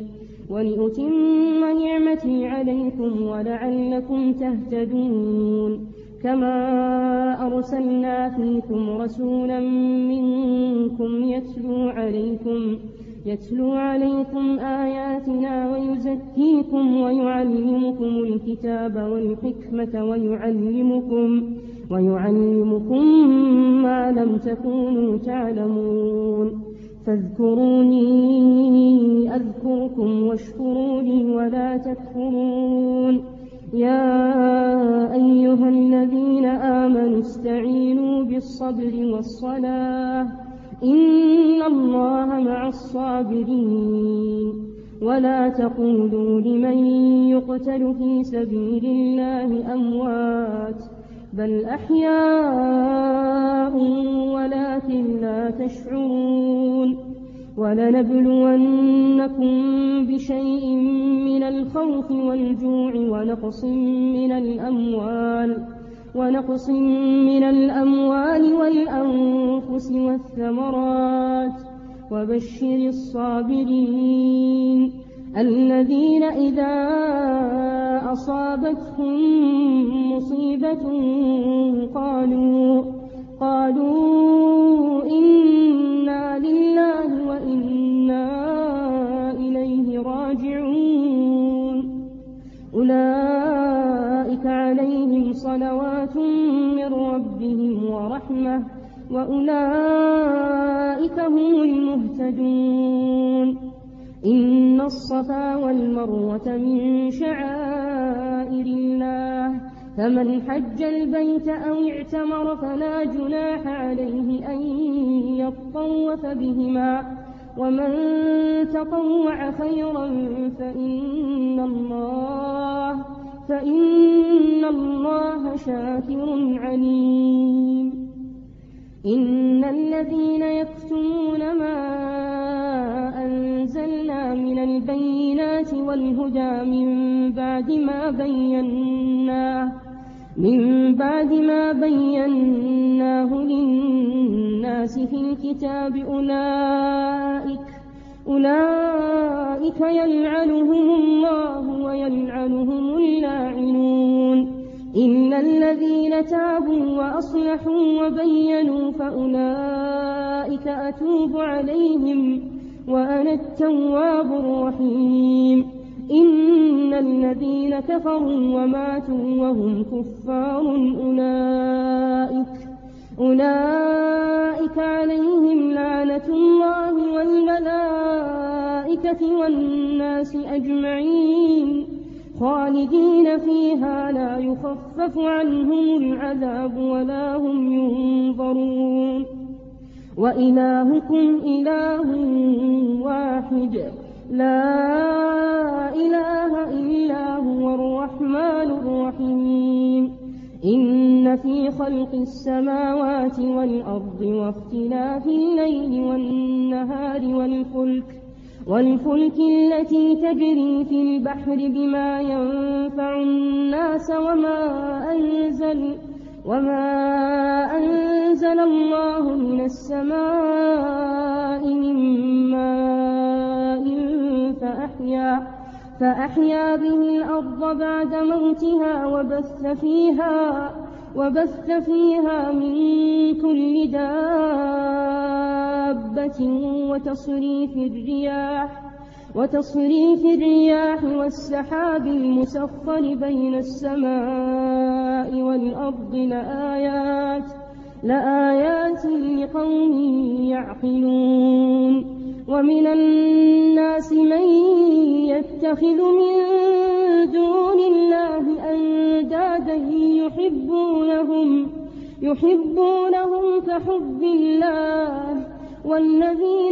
[SPEAKER 2] ولأتم نعمتي عليكم ولعلكم تهتدون كما أرسلنا فيكم رسولا منكم يتلو عليكم يتلو عليكم آياتنا ويزكيكم ويعلمكم الكتاب والحكمة ويعلمكم ويعلمكم ما لم تكونوا تعلمون فاذكروني أذكركم واشكروا لي ولا تكفرون يا أيها الذين آمنوا استعينوا بالصبر والصلاة إن الله مع الصابرين ولا تقولوا لمن يقتل في سبيل الله أموات بل أحياء ولكن لا تشعرون ولنبلونكم بشيء من الخوف والجوع ونقص من الأموال ونقص من الأموال والأنفس والثمرات وبشر الصابرين الذين إذا أصابتهم مصيبة قالوا قالوا إنا لله وإنا إليه راجعون أولئك عليهم صلوات من ربهم ورحمة وأولئك هم المهتدون إن الصفا والمروة من شعائر الله فمن حج البيت أو اعتمر فلا جناح عليه أن يطوف بهما ومن تطوع خيرا فإن الله فإن الله شاكر عليم إن الذين يكتمون ما أنزلنا من البينات والهدى من بعد ما بيناه من بعد ما بيناه للناس في الكتاب أولئك أولئك يلعنهم الله ويلعنهم اللاعنون إلا الذين تابوا وأصلحوا وبينوا فأولئك أتوب عليهم وأنا التواب الرحيم إن الذين كفروا وماتوا وهم كفار أولئك أولئك عليهم لعنة الله والملائكة والناس أجمعين خالدين فيها لا يخفف عنهم العذاب ولا هم ينظرون وإلهكم إله واحد لا إله إلا هو الرحمن الرحيم إن في خلق السماوات والأرض واختلاف الليل والنهار والفلك والفلك التي تجري في البحر بما ينفع الناس وما أنزل وما أنزل الله من السماء من ماء فأحيا فأحيا به الأرض بعد موتها وبث فيها وبث فيها من كل دابة وتصريف الرياح وتصريف الرياح والسحاب المسخر بين السماء والأرض لآيات لآيات لقوم يعقلون ومن الناس من يتخذ من دون الله أندادا يحبونهم يحبونهم كحب الله والذين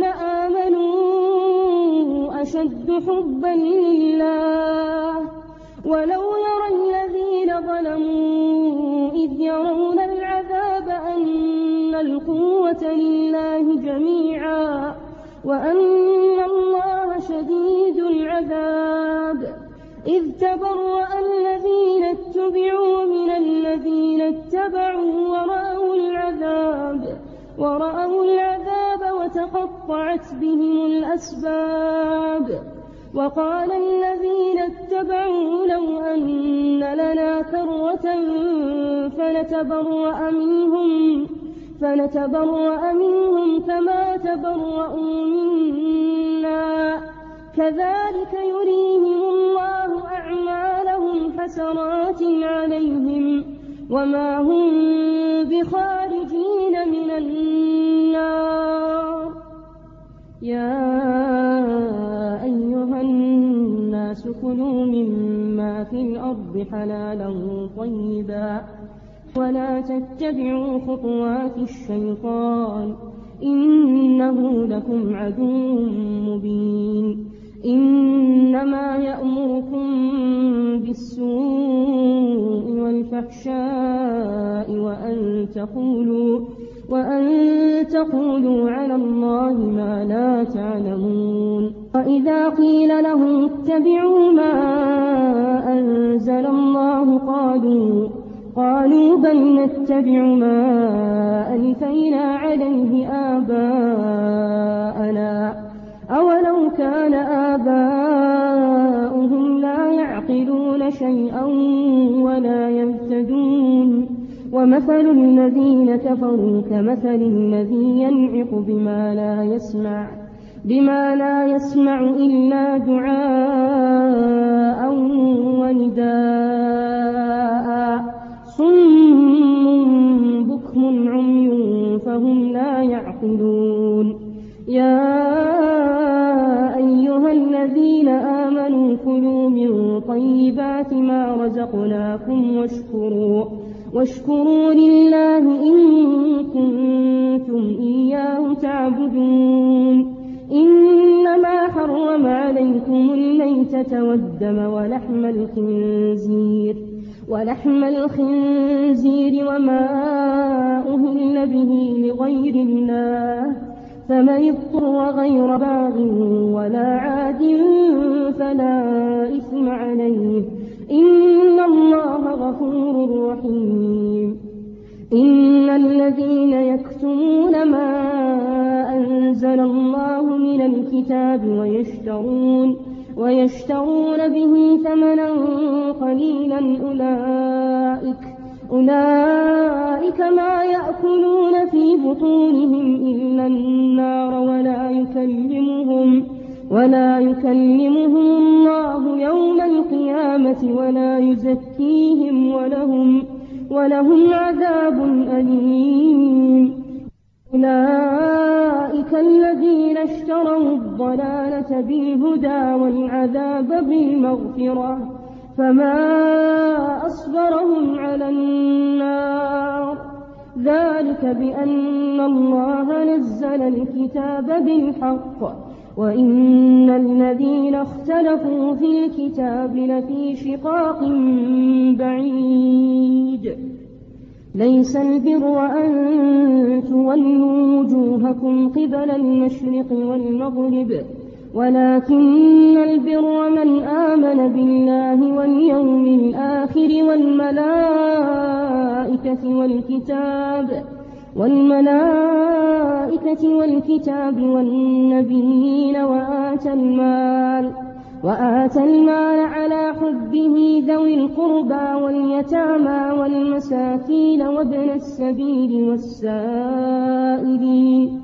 [SPEAKER 2] آمنوا أشد حبا لله ولو يرى الذين ظلموا إذ يرون العذاب أن القوة لله جميعا وأن الله شديد العذاب إذ تبرأ الذين اتبعوا من الذين اتبعوا ورأوا العذاب ورأوا العذاب وتقطعت بهم الأسباب وقال الذين اتبعوا لو أن لنا كرة فنتبرأ منهم, فنتبرأ منهم كما تبرأوا منا كذلك يريهم الله أعمالهم حسرات عليهم وما هم بخارجين من النار. يا أيها الناس كلوا مما في الأرض حلالا طيبا ولا تتبعوا خطوات الشيطان إنه لكم عدو مبين. إنما يأمركم بالسوء والفحشاء وأن تقولوا, وأن تقولوا على الله ما لا تعلمون. وإذا قيل لهم اتبعوا ما أنزل الله قالوا قالوا بل نتبع ما ألفينا عليه آباءنا أولو كان آباؤهم لا يعقلون شيئا ولا يهتدون. ومثل الذين كفروا كمثل الذي ينعق بما لا يسمع بما لا يسمع إلا دعاء ونداء صم بكم عمي فهم لا يعقلون. يا أيها الذين آمنوا كلوا من طيبات ما رزقناكم واشكروا, واشكروا لله إن كنتم إياه تعبدون. إنما حرم عليكم الميتة والدم ولحم الخنزير ولحم الخنزير وما أهل به لغير الله فمن اضطر غير باغ ولا عاد فلا إثم عليه إن الله غفور رحيم. إن الذين يكتمون ما أنزل الله من الكتاب ويشترون ويشترون به ثمنا قليلا أولئك أولئك ما يأكلون في بطونهم إلا النار ولا يكلمهم ولا يكلمهم الله يوم القيامة ولا يزكيهم ولهم ولهم عذاب أليم. أولئك الذين اشتروا الضلالة بالهدى والعذاب بالمغفرة فما أصبرهم على النار ذلك بأن الله نزل الكتاب بالحق وإن الذين اختلفوا في الكتاب لفي شقاق بعيد. ليس البر أن تولوا وجوهكم قبل المشرق والمغرب ولكن البر من آمن بالله واليوم الآخر والملائكة والكتاب والملائكة والكتاب والنبيين وآتى المال وآتى المال على حبه ذوي القربى واليتامى والمساكين وابن السبيل والسائلين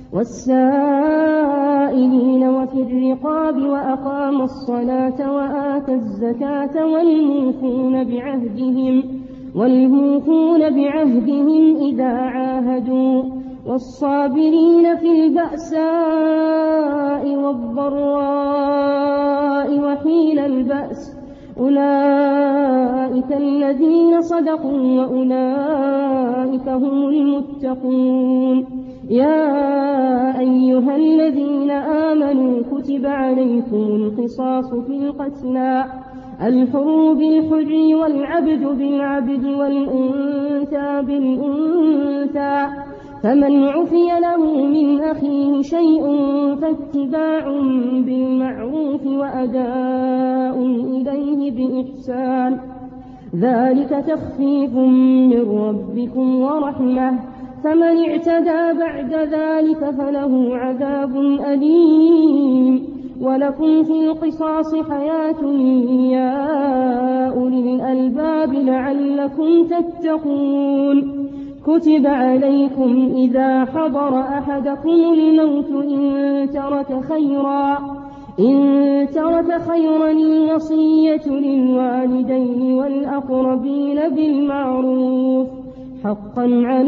[SPEAKER 2] والسائلين وفي الرقاب وأقام الصلاة وآتى الزكاة والموفون بعهدهم والموفون بعهدهم إذا عاهدوا والصابرين في البأساء والضراء وحين البأس أولئك الذين صدقوا وأولئك هم المتقون. يا أيها الذين آمنوا كتب عليكم القصاص في القتلى الحر بالحر والعبد بالعبد والأنثى بالأنثى فمن عفي له من أخيه شيء فاتباع بالمعروف وأداء إليه بإحسان ذلك تخفيف من ربكم ورحمة فمن اعتدى بعد ذلك فله عذاب أليم. ولكم في القصاص حياة يا أولي الألباب لعلكم تتقون. كتب عليكم إذا حضر أحدكم الموت إن ترك خيرا إن ترك خيرا الوصية للوالدين والأقربين بالمعروف حقا على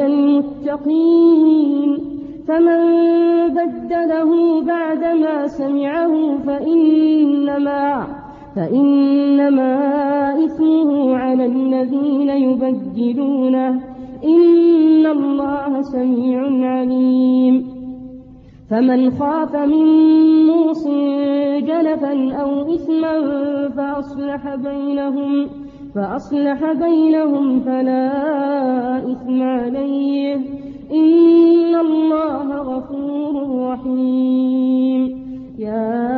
[SPEAKER 2] المتقين. فمن بدله بعدما سمعه فإنما فإنما إثمه على الذين يبدلونه إن الله سميع عليم. فمن خاف من موص جنفا أو إثما فأصلح بينهم فأصلح بينهم فلا إثم عليه إن الله غفور رحيم. يا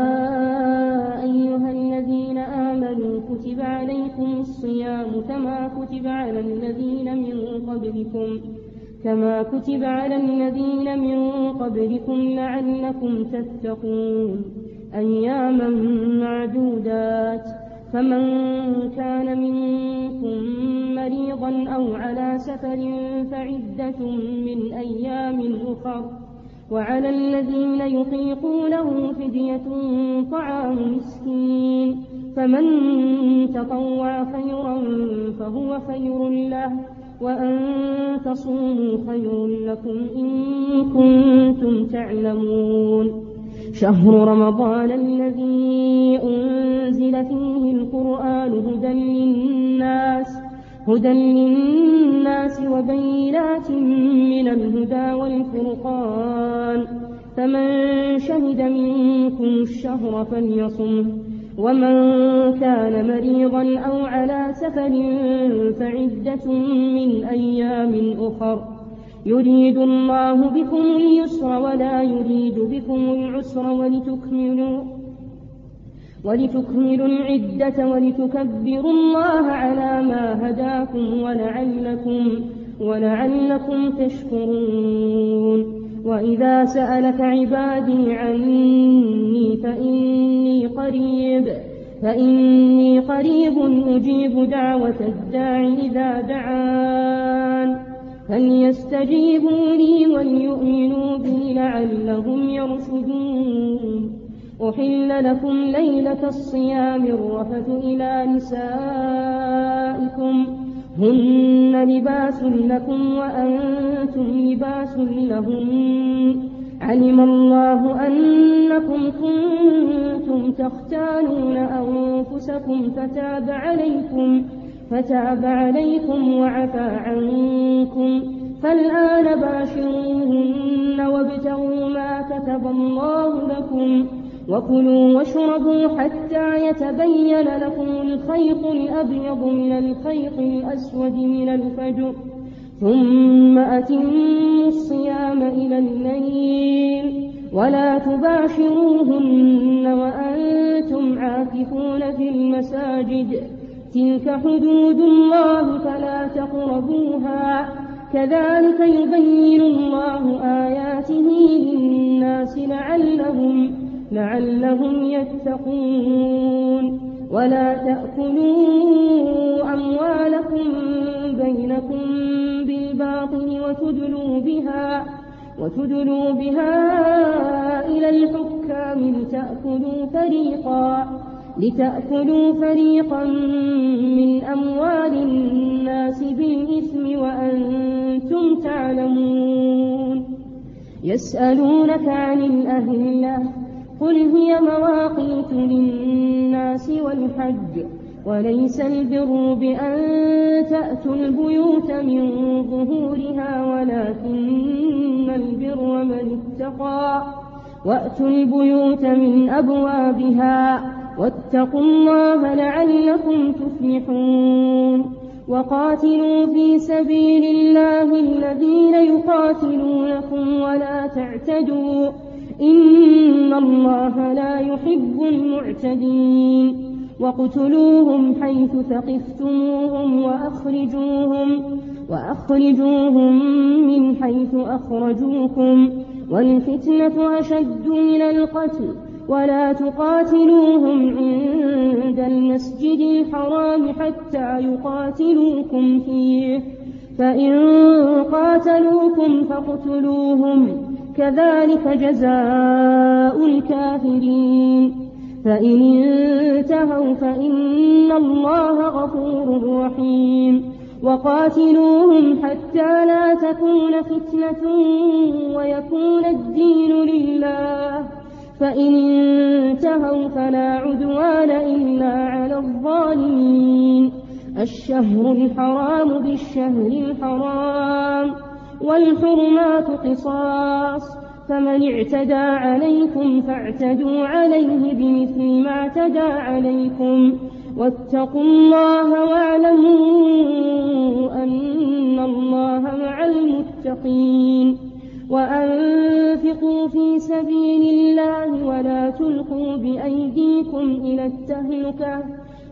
[SPEAKER 2] أيها الذين آمنوا كتب عليكم الصيام كما كتب على الذين من قبلكم كما كتب على الذين من قبلكم لعلكم تتقون أياما معدودات. فمن كان منكم مريضا أو على سفر فعدة من أيام أخر وعلى الذين يطيقونه فدية طعام مسكين فمن تطوع خيرا فهو خير له وأن تصوموا خير لكم إن كنتم تعلمون. شهر رمضان الذي أنزل فيه القرآن هدى للناس هدى للناس وبينات من الهدى والفرقان فمن شهد منكم الشهر فليصمه ومن كان مريضا أو على سفر فعدة من أيام أخر يريد الله بكم اليسر ولا يريد بكم العسر ولتكملوا ولتكملوا العدة ولتكبروا الله على ما هداكم ولعلكم, ولعلكم تشكرون. وإذا سألك عبادي عني فإني قريب فإني قريب أجيب دعوة الداع إذا دعان فليستجيبوا لي وليؤمنوا بي لعلهم يرشدون. أحل لكم ليلة الصيام الرفث إلى نسائكم هن لباس لكم وأنتم لباس لهم علم الله أنكم كنتم تختانون أنفسكم فتاب عليكم فتاب عليكم وعفى عنكم فالآن باشروهن وابتغوا ما كتب الله لكم وكلوا واشربوا حتى يتبين لكم الخيط الأبيض من الخيط الأسود من الفجر ثم أتموا الصيام إلى الليل ولا تباشروهن وأنتم عاكفون في المساجد تلك حدود الله فلا تقربوها كذلك يبين الله آياته للناس لعلهم لعلهم يتقون. ولا تأكلوا أموالكم بينكم بالباطل وتدلوا بها وتدلوا بها إلى الحكام لتأكلوا فريقا لتأكلوا فريقا من أموال الناس بالإثم وأنتم تعلمون. يسألونك عن الأهلة قل هي مواقيت للناس والحج وليس البر بأن تأتوا البيوت من ظهورها ولكن البر من اتقى وأتوا البيوت من أبوابها واتقوا الله لعلكم تفلحون. وقاتلوا في سبيل الله الذين يقاتلونكم ولا تعتدوا إن الله لا يحب المعتدين. وقتلوهم حيث ثقفتموهم وأخرجوهم وأخرجوهم من حيث أخرجوكم والفتنة أشد من القتل ولا تقاتلوهم عند المسجد الحرام حتى يقاتلوكم فيه، فإن قاتلوكم فاقتلوهم، كذلك جزاء الكافرين. فإن انتهوا فإن الله غفور رحيم. وقاتلوهم حتى لا تكون فتنة ويكون الدين لله، فإن انتهوا فلا عدوان إلا على الظالمين. الشهر الحرام بالشهر الحرام والحرمات قصاص، فمن اعتدى عليكم فاعتدوا عليه بمثل ما اعتدى عليكم، واتقوا الله واعلموا أن الله مع المتقين. وأنفقوا في سبيل الله ولا تلقوا بأيديكم إلى التهلكة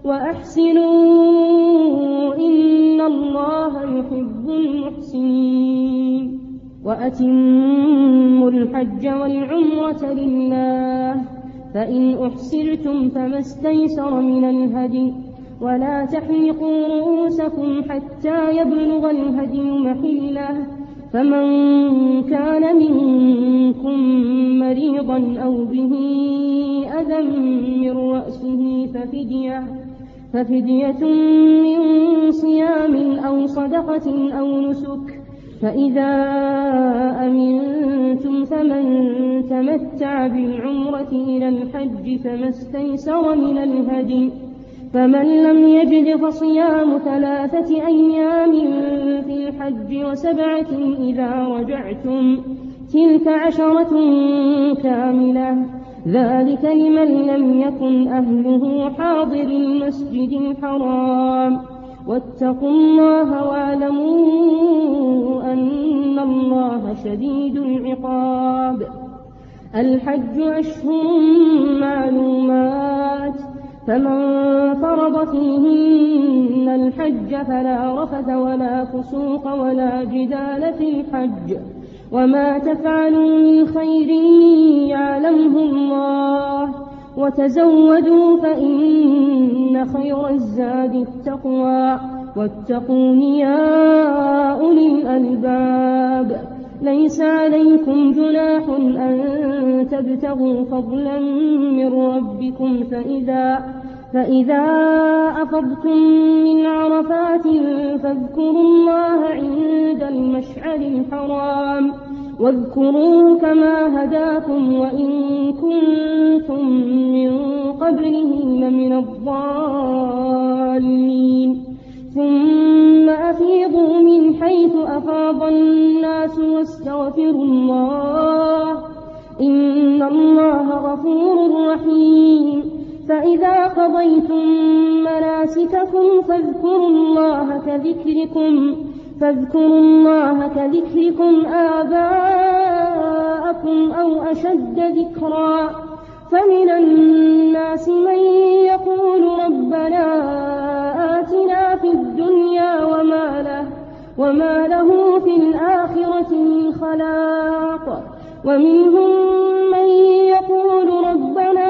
[SPEAKER 2] وأحسنوا إن الله يحب المحسنين. وأتموا الحج والعمرة لله، فإن أحسرتم فما استيسر من الهدي، ولا تحلقوا رؤوسكم حتى يبلغ الهدي محله، فمن كان منكم مريضا أو به أذى من رأسه ففدية, ففدية من صيام أو صدقة أو نسك، فإذا أمنتم فمن تمتع بالعمرة إلى الحج فما استيسر من الهدي، فمن لم يجد فصيام ثلاثة أيام في الحج وسبعة إذا رجعتم، تلك عشرة كاملة، ذلك لمن لم يكن أهله حاضر المسجد الحرام. واتقوا الله واعلموا أن الله شديد العقاب. الحج أشهر معلومات، فمن فرض فيهن الحج فلا رفث ولا فسوق ولا جدال في الحج، وما تفعلوا من خير يعلمه الله، وتزودوا فإن خير الزاد التقوى، واتقون يا أولي الألباب. ليس عليكم جناح أن تبتغوا فضلا من ربكم فإذا, فإذا أفضتم من عرفات فاذكروا الله عند المشعر الحرام، واذكروه كما هداكم وإن كنتم من قبله لمن الضالين. ثم أفيضوا من حيث أفاض الناس واستغفروا الله إن الله غفور رحيم. فإذا قضيتم مناسككم فاذكروا الله كذكركم فاذكروا الله كذكركم آباءكم أو أشد ذكرا. فمن الناس من يقول ربنا آتنا في الدنيا وما له, وما له في الآخرة من خلاق. ومنهم من يقول ربنا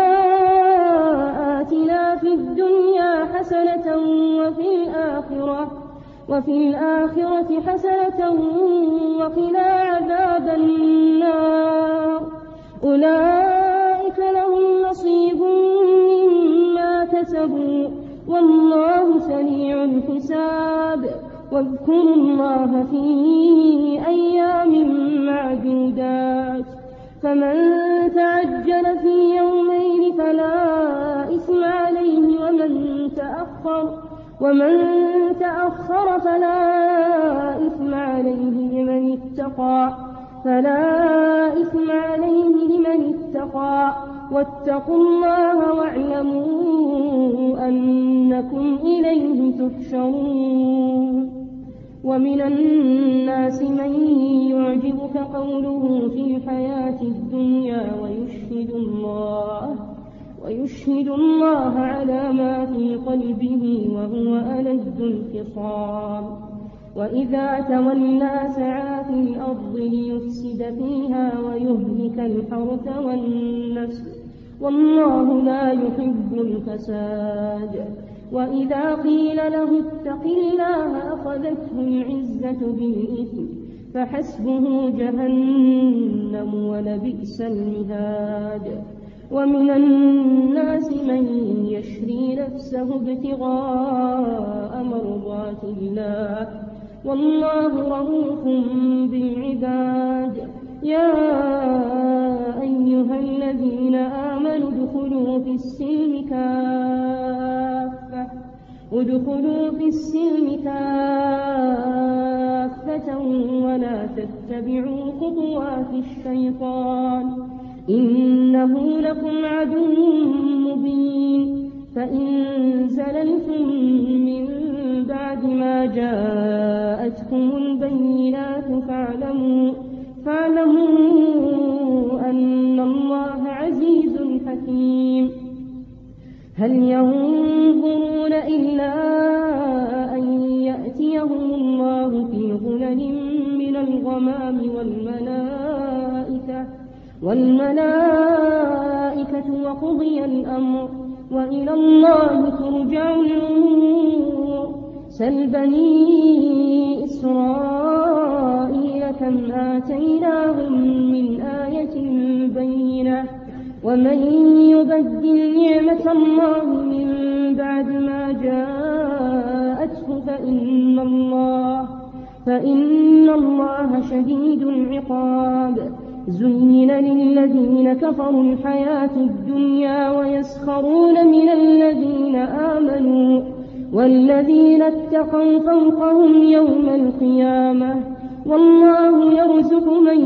[SPEAKER 2] آتنا في الدنيا حسنة وفي الآخرة وفي الآخرة حسنة وقنا عذاب النار. أولئك لهم نصيب مما كسبوا والله سريع الحساب. واذكروا الله في أيام معدودات، فمن تعجل في يومين فلا إثم عليه ومن تأخر ومن تأخر فلا إثم عليه لمن اتقى فلا إثم عليه لمن اتقى. واتقوا الله واعلموا أنكم إليه تحشرون. ومن الناس من يعجبك قوله في الحياة الدنيا ويشهد الله ويشهد الله على ما في قلبه وهو ألد الخصام. وإذا تولى سعى في الأرض ليفسد فيها ويهلك الحرث والنسل والله لا يحب الفساد. وإذا قيل له اتق الله أخذته العزة بالإثم فحسبه جهنم ولبئس المهاد. ومن الناس من يشري نفسه ابتغاء مرضات الله والله رؤوف بالعباد. يا أيها الذين آمنوا ادخلوا في السلم كافة ادخلوا في السلم كافة ولا تتبعوا خطوات الشيطان إنه لكم عدو مبين. فإن زللتم من بعد ما جاءتكم البينات فاعلموا فاعلموا أن الله عزيز حكيم. هل ينظرون إلا أن يأتيهم الله في ظلل من الغمام والملائكة والملائكة وقضي الأمر وإلى الله ترجع الأمور. سل بني إسرائيل كم آتيناهم من آية بينة ومن يبدل نعمة الله من بعد ما جاءته فإن الله فإن الله شديد العقاب. زين للذين كفروا الحياة الدنيا ويسخرون من الذين آمنوا والذين اتقوا فوقهم يوم القيامة والله يرزق من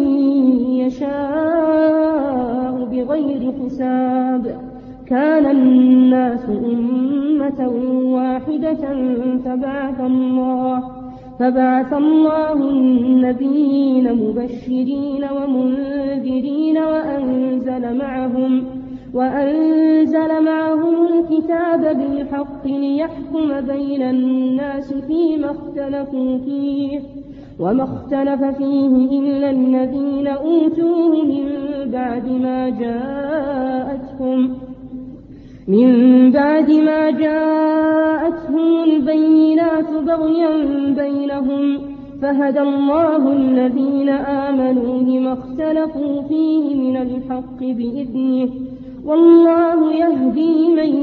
[SPEAKER 2] يشاء بغير حساب. كان الناس أمة واحدة فبعث الله فبعث الله النبيين مبشرين ومنذرين وأنزل معهم وأنزل معهم الكتاب بالحق ليحكم بين الناس فيما اختلفوا فيه وما اختلف فيه إلا الذين أوتوه من بعد ما جاءتهم من بعد ما جاءتهم البينات بغيا بينهم فهدى الله الذين آمنوا لما اختلفوا فيه من الحق بإذنه والله يهدي من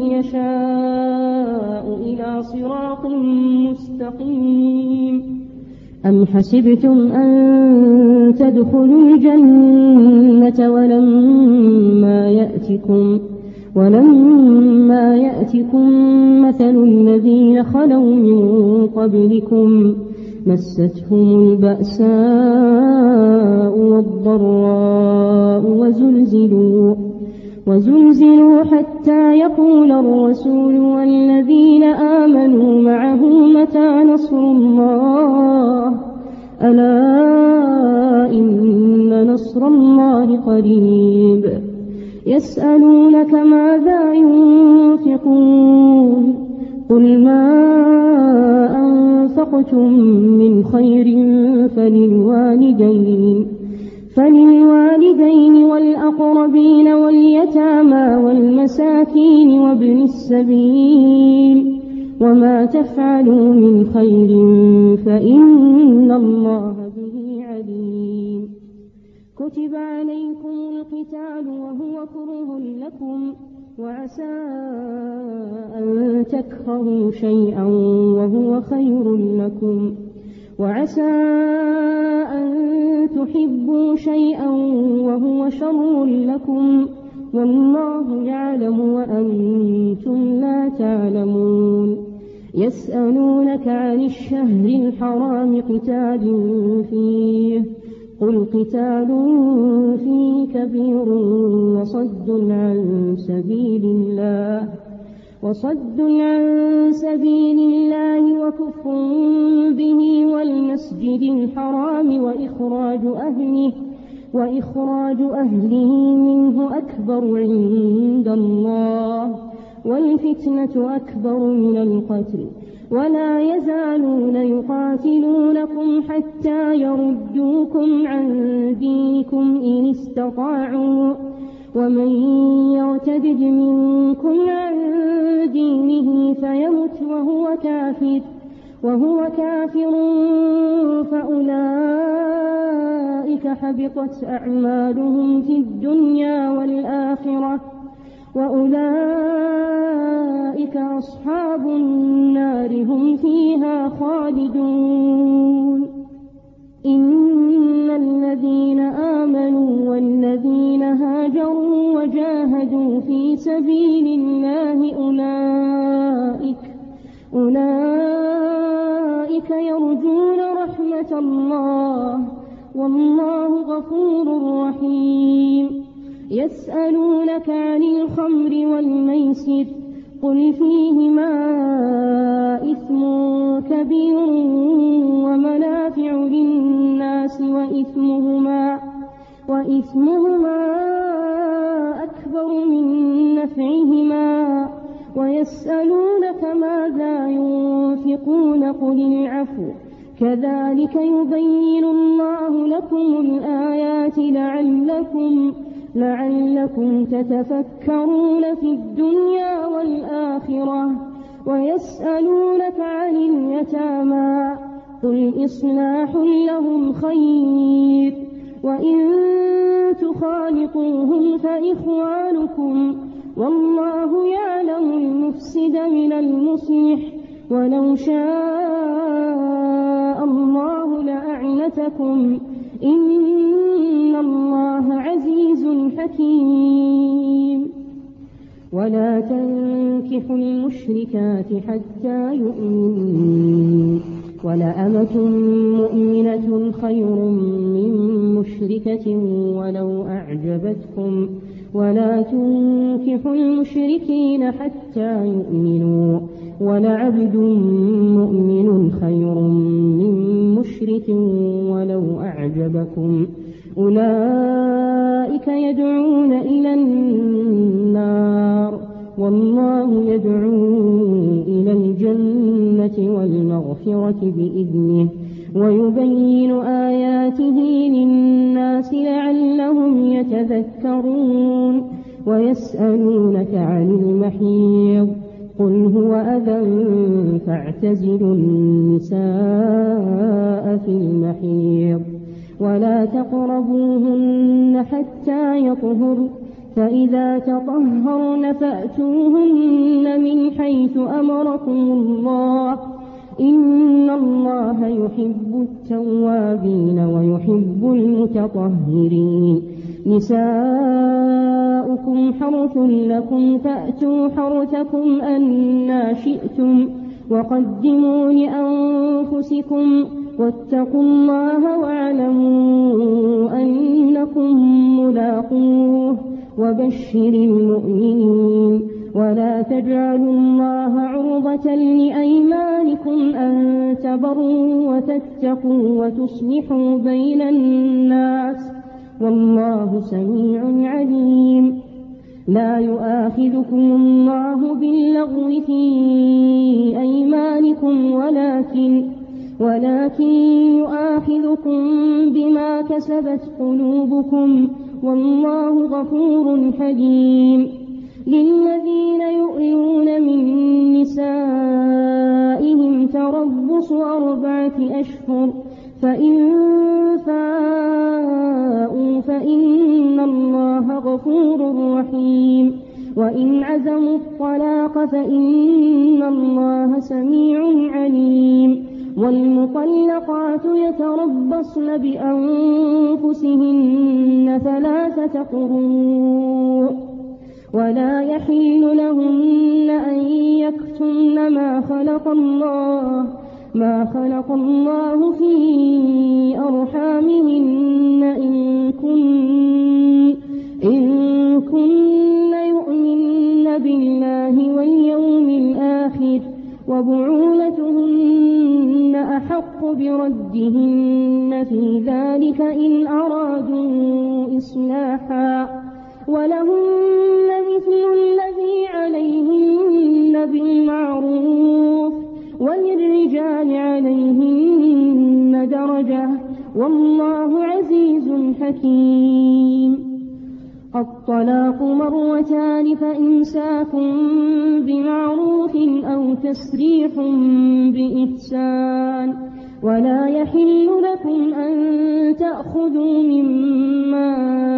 [SPEAKER 2] يشاء إلى صراط مستقيم. أم حسبتم أن تدخلوا الجنة ولما يأتكم ولما يأتكم مثل الذين خلوا من قبلكم مستهم البأساء والضراء وزلزلوا وزلزلوا حتى يقول الرسول والذين آمنوا معه متى نصر الله ألا إن نصر الله قريب. يسألونك ماذا ينفقون قل ما أنفقتم من خير فللوالدين فللوالدين والأقربين واليتامى والمساكين وابن السبيل وما تفعلوا من خير فإن الله به عليم. كتب عليكم القتال وهو كره لكم وعسى أن تكرهوا شيئا وهو خير لكم وعسى أن تحبوا شيئا وهو شر لكم والله يعلم وأنتم لا تعلمون. يسألونك عن الشهر الحرام قتال فيه قل قتال فيه كبير وصد عن سبيل الله وصد عن سبيل الله وكفر به والمسجد الحرام وإخراج أهله وإخراج أهله منه أكبر عند الله والفتنة أكبر من القتل ولا يزالون يقاتلونكم حتى يردوكم عن دينكم إن استطاعوا ومن يرتد منكم عن دينه فيمت وهو كافر وهو كافر فأولئك حبطت أعمالهم في الدنيا والآخرة وأولئك أصحاب النار هم فيها خالدون. إن الذين آمنوا والذين هاجروا وجاهدوا في سبيل الله أولئك أولئك يرجون رحمة الله والله غفور رحيم. يسألونك عن الخمر والميسر قل فيهما إثم كبير ومنافع للناس وإثمهما, وإثمهما أكبر من نفعهما ويسألونك ماذا ينفقون قل العفو كذلك يبين الله لكم الآيات لعلكم لعلكم تتفكرون في الدنيا والآخرة. ويسألونك عن اليتامى قل إصلاح لهم خير وإن تخالطوهم فإخوانكم والله يعلم المفسد من المصلح ولو شاء الله لأعنتكم إن الله عزيز حكيم. ولا تنكحوا المشركات حتى يؤمنوا ولأمة مؤمنة خير من مشركة ولو أعجبتكم ولا تنكحوا المشركين حتى يؤمنوا ولعبد مؤمن خير من مشرك ولو أعجبكم أولئك يدعون إلى النار والله يدعو إلى الجنة والمغفرة بإذنه ويبين آياته للناس لعلهم يتذكرون. ويسألونك عن المحيض قل هو أذى فاعتزلوا النساء في المحيض ولا تقربوهن حتى يطهرن فإذا تطهرن فأتوهن من حيث أمركم الله إن الله يحب التوابين ويحب المتطهرين. نساؤكم حرث لكم فأتوا حرثكم أنى شئتم وقدموا لأنفسكم واتقوا الله واعلموا أنكم ملاقوه وبشر المؤمنين. ولا تجعلوا الله عرضة لأيمانكم أن تبروا وتتقوا وتصلحوا بين الناس والله سميع عليم. لا يؤاخذكم الله باللغو في أيمانكم ولكن ولكن يؤاخذكم بما كسبت قلوبكم والله غفور حليم. للذين يؤلون من نسائهم تربص أربعة أشهر فإن فاءوا فإن الله غفور رحيم. وإن عزموا الطلاق فإن الله سميع عليم. والمطلقات يتربصن بأنفسهن ثلاثة قروء ولا يحل لهن أن يكتمن ما خلق الله ما خلق الله في أرحامهن إن كن إن كن يؤمن بالله واليوم الآخر وبعولتهن أحق بردهن في ذلك إن أرادوا إصلاحا ولهن مثل الذي عليهن بالمعروف وللرجال عليهن درجة والله عزيز حكيم. الطلاق مرتان فإمساك بمعروف أو تسريح بإحسان ولا يحل لكم أن تأخذوا مما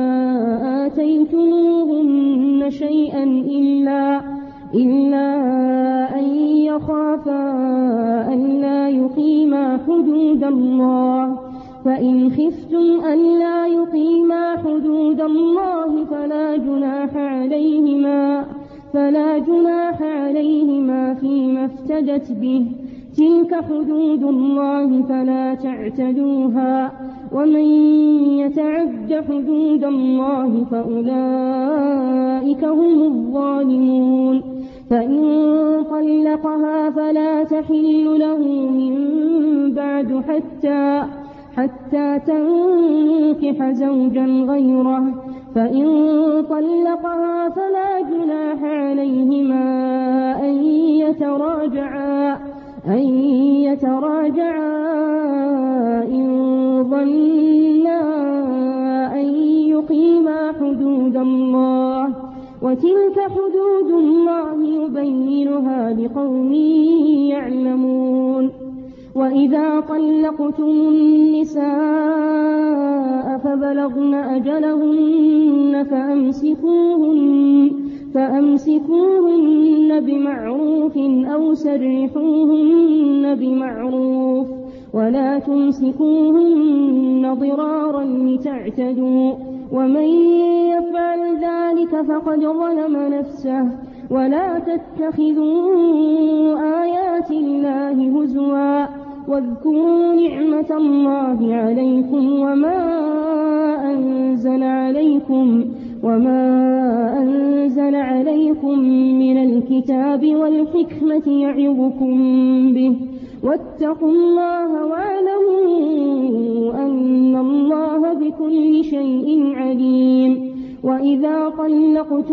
[SPEAKER 2] آتيتموهن شيئا إلا, إلا أن يخافا ألا يقيما حدود الله فإن خفتم ألا يقيما حدود الله فلا جناح عليهما, فلا جناح عليهما فيما افتدت به تلك حدود الله فلا تعتدوها ومن يتعد حدود الله فأولئك هم الظالمون فإن طلقها فلا تحل له من بعد حتى حتى تنكح زوجا غيره فإن طلقها فلا جناح عليهما أن يتراجعا أن يتراجعا إن ظنا أن يقيما حدود الله وتلك حدود الله يبينها لقوم يعلمون وإذا طلقتم النساء فبلغن أجلهن فأمسكوهن, فأمسكوهن بمعروف أو سرحوهن بمعروف ولا تمسكوهن ضرارا لتعتدوا ومن يفعل ذلك فقد ظلم نفسه ولا تتخذوا آيات الله هزوا واذكروا نعمة الله عليكم وما أنزل عليكم وما أنزل عليكم من الكتاب والحكمة يعظكم به واتقوا الله واعلموا أن الله بكل شيء عليم وإذا طلقتم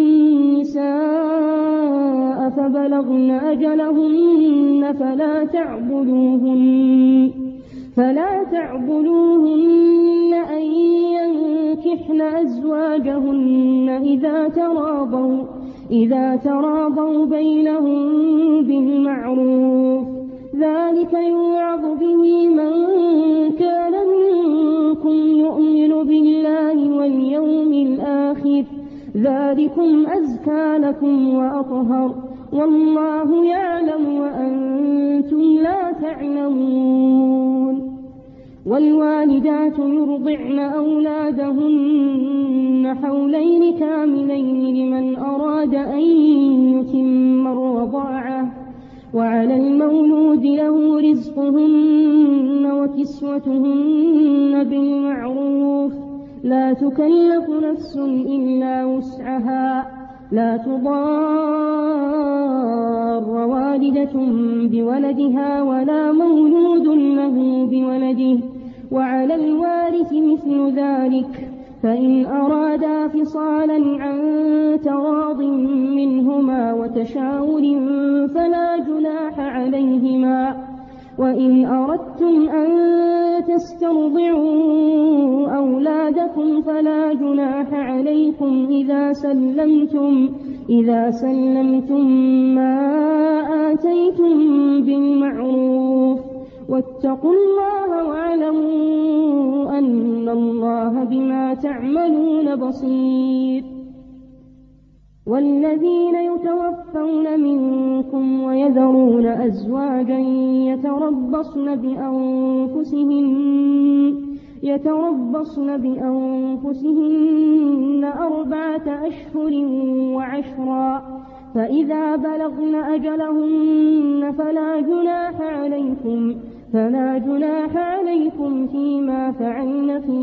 [SPEAKER 2] النساء فبلغن أجلهن فلا تعبدوهن فلا تعبدوهن أن ينكحن أزواجهن إذا تراضوا إذا تراضوا بينهم بالمعروف ذلك يوعظ به من كان منكم يؤمن بالله واليوم الآخر ذلكم أزكى لكم وأطهر والله يعلم وأنتم لا تعلمون والوالدات يرضعن أولادهن حولين كاملين لمن أراد أن يتم الرضاعة وعلى المولود له رزقهن وكسوتهن بالمعروف لا تكلف نفس إلا وسعها لا تضار والدة بولدها ولا مولود له بولده وعلى الوارث مثل ذلك فإن أرادا فصالا عن تراض منهما وتشاور فلا جناح عليهما وإن أردتم أن تسترضعوا أولادكم فلا جناح عليكم إذا سلمتم إذا سلمتم ما آتيتم بالمعروف واتقوا الله واعلموا أن الله بما تعملون بصير والذين يتوفون منكم ويذرون أزواجا يتربصن بأنفسهن يتربصن بأنفسهن أربعة أشهر وعشرا فإذا بلغن أجلهن فلا جناح عليكم فلا جناح عليكم فيما فعلن في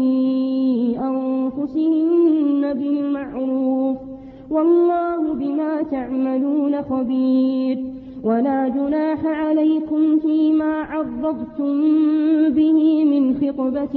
[SPEAKER 2] أنفسهن بالمعروف والله بما تعملون خبير ولا جناح عليكم فيما عرضتم به من خطبة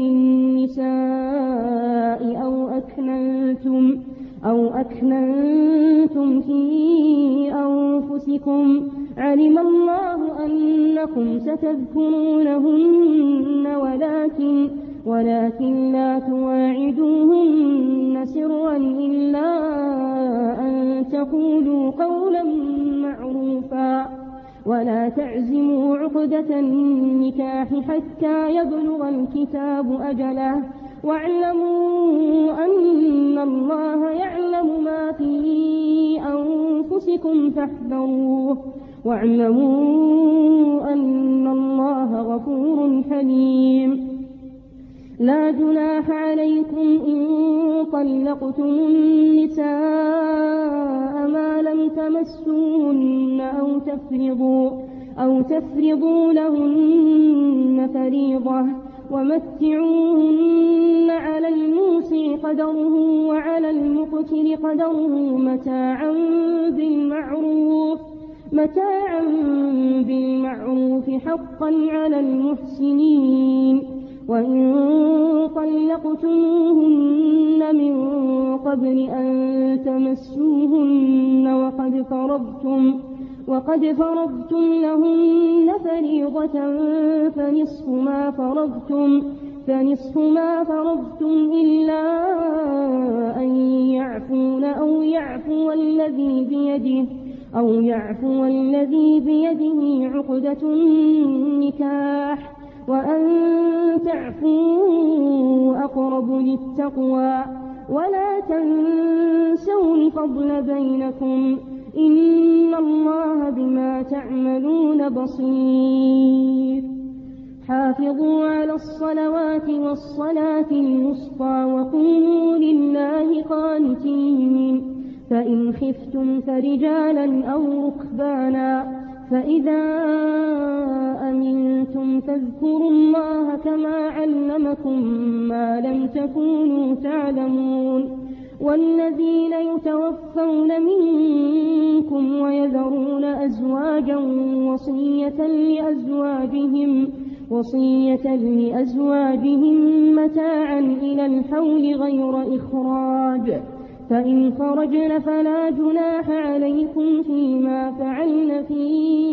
[SPEAKER 2] النساء أو أكننتم أو أكننتم في أنفسكم علم الله أنكم ستذكرونهن ولكن ولكن لا تواعدوهن سرا إلا أن تقولوا قولا معروفا ولا تعزموا عقدة النكاح حتى يبلغ الكتاب أجله واعلموا أن الله يعلم ما في أنفسكم فاحذروه واعلموا أن الله غفور حليم. لا جناح عليكم إن طلقتم النساء ما لم تمسوهن أو تفرضوا, أو تفرضوا لهن فريضة ومتعوهن على الموسع قدره وعلى المقتر قدره متاعا بالمعروف متاعا بالمعروف حقا على المحسنين. وإن طلقتموهن من قبل أن تمسوهن وقد فرضتم وقد فرضتم لهن فريضة فنصف ما فرضتم فنصف ما فرضتم إلا أن يعفون أو يعفو الذي بيده أو يعفو الذي بيده عقدة النكاح وأن تعفوا أقرب للتقوى ولا تنسوا الفضل بينكم إن الله بما تعملون بصير. حافظوا على الصلوات والصلاة الوسطى وقوموا لله قانتين. فإن خفتم فرجالا أو ركبانا فإذا أمنتم فاذكروا الله كما علمكم ما لم تكونوا تعلمون. والذين يتوفون منكم ويذرون أزواجا وصية لأزواجهم وصية لأزواجهم متاعا إلى الحول غير إخراج فإن خرجن فلا جناح عليكم فيما فعلن في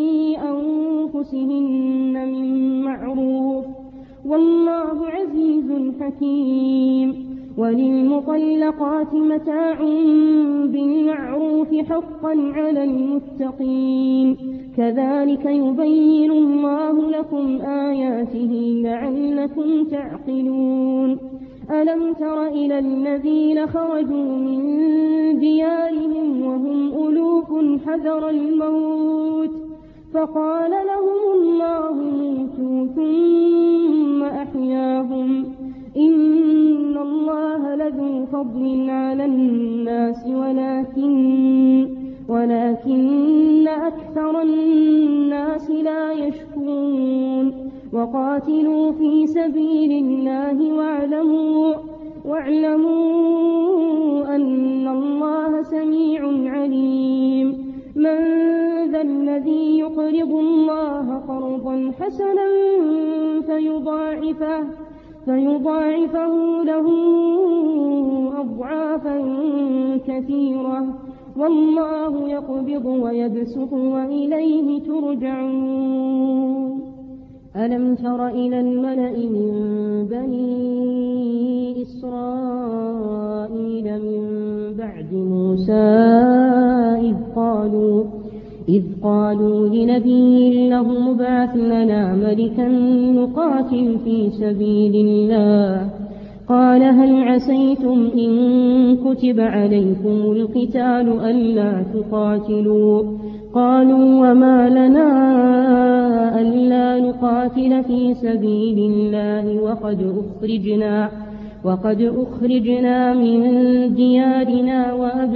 [SPEAKER 2] أنفسهن من معروف والله عزيز حكيم. وللمطلقات متاع بالمعروف حقا على المتقين كذلك يبين الله لكم آياته لعلكم تعقلون. ألم تر إلى الذين خرجوا من ديارهم وهم ألوف حذر الموت فقال لهم الله موتوا ثم أحياهم إن الله لذو فضل على الناس ولكن, ولكن أكثر الناس لا يشكرون. وقاتلوا في سبيل الله واعلموا, واعلموا أن الله سميع عليم. من ذا الذي يقرض الله قرضا حسنا فيضاعفه, فيضاعفه له أضعافا كثيرة والله يقبض ويبسط وإليه ترجعون. ألم تر إلى الملأ من بني إسرائيل من بعد موسى إذ قالوا, إذ قالوا لنبي له ابعث لنا ملكا نقاتل في سبيل الله قال هل عسيتم إن كتب عليكم القتال ألا تقاتلوا قالوا وما لنا ألا نقاتل في سبيل الله وقد أخرجنا, وقد أخرجنا من ديارنا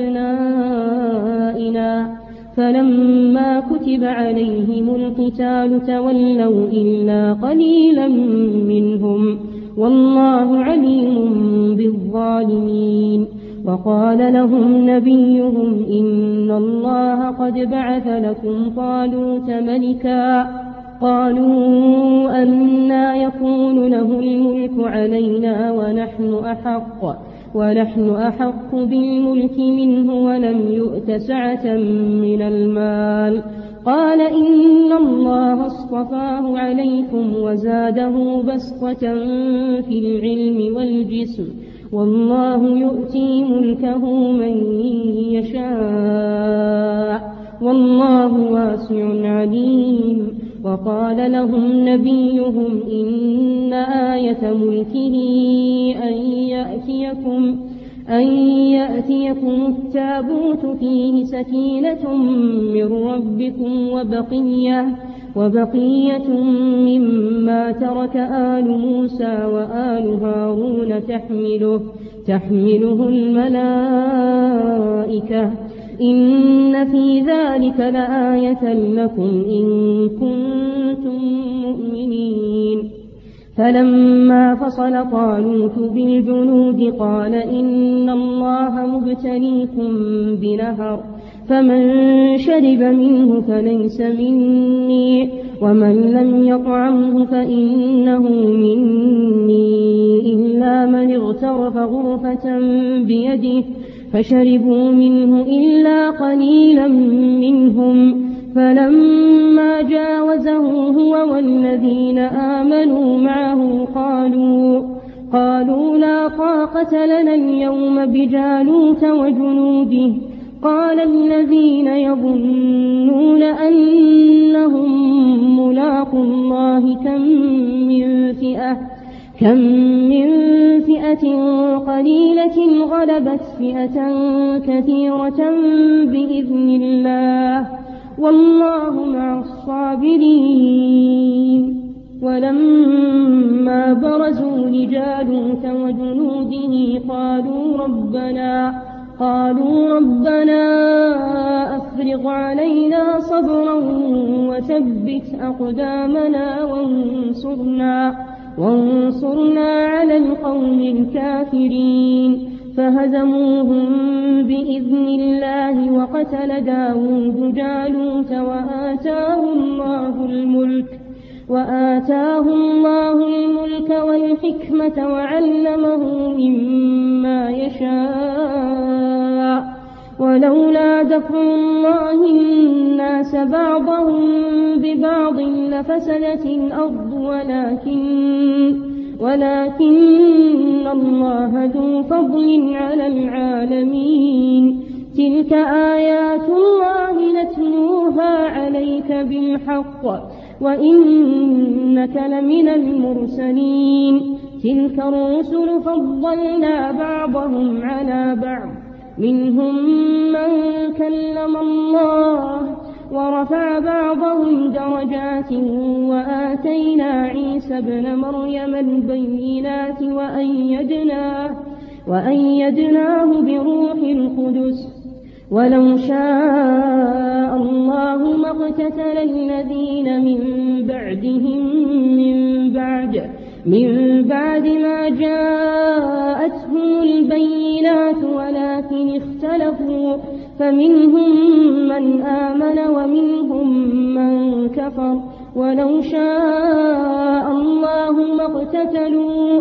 [SPEAKER 2] وأبنائنا فلما كتب عليهم القتال تولوا إلا قليلا منهم والله عليم بالظالمين. وقال لهم نبيهم إن الله قد بعث لكم طالوت ملكا قالوا أنى يكون له الملك علينا ونحن أحق, ونحن أحق بالملك منه ولم يؤت سعة من المال قال إن الله اصطفاه عليكم وزاده بسطة في العلم والجسم والله يؤتي ملكه من يشاء والله واسع عليم. وقال لهم نبيهم إن آية ملكه أن يأتيكم أن يأتيكم التابوت فيه سكينة من ربكم وبقية, وبقية مما ترك آل موسى وآل هارون تحمله, تحمله الملائكة إن في ذلك لآية لكم إن كنتم مؤمنين. فلما فصل طالوت بالجنود قال إن الله مبتليكم بنهر فمن شرب منه فليس مني ومن لم يطعمه فإنه مني إلا من اغترف غرفة بيده فشربوا منه إلا قليلا منهم. فلما جاوزه هو والذين آمنوا معه قالوا, قالوا لا طاقة لنا اليوم بجالوت وجنوده. قال الذين يظنون أنهم ملاقوا الله كم من فئة كم من فئة قليلة غلبت فئة كثيرة بإذن الله والله مع الصابرين. ولما برزوا لجالوت وجنوده قالوا ربنا قالوا ربنا أفرغ علينا صبرا وثبت أقدامنا وانصرنا, وانصرنا على القوم الكافرين. فهزموهم بإذن الله وقتل داود جالوت وآتاه الله الملك وآتاه الله الملك والحكمة وعلمه مما يشاء. ولولا دفع الله الناس بعضهم ببعض لفسدت الأرض ولكن ولكن الله ذو فضل على العالمين. تلك آيات الله نتلوها عليك بالحق وإنك لمن المرسلين. تلك الرسل فضلنا بعضهم على بعض منهم من كلم الله ورفع بعضهم درجات وآتينا عيسى ابن مريم البينات وأيدناه, وأيدناه بروح القدس. ولو شاء الله ما اقتتل الذين من بعدهم من بعد من بعد ما جاءتهم البينات ولكن اختلفوا فمنهم من آمن ومنهم من كفر. ولو شاء الله ما اقتتلوا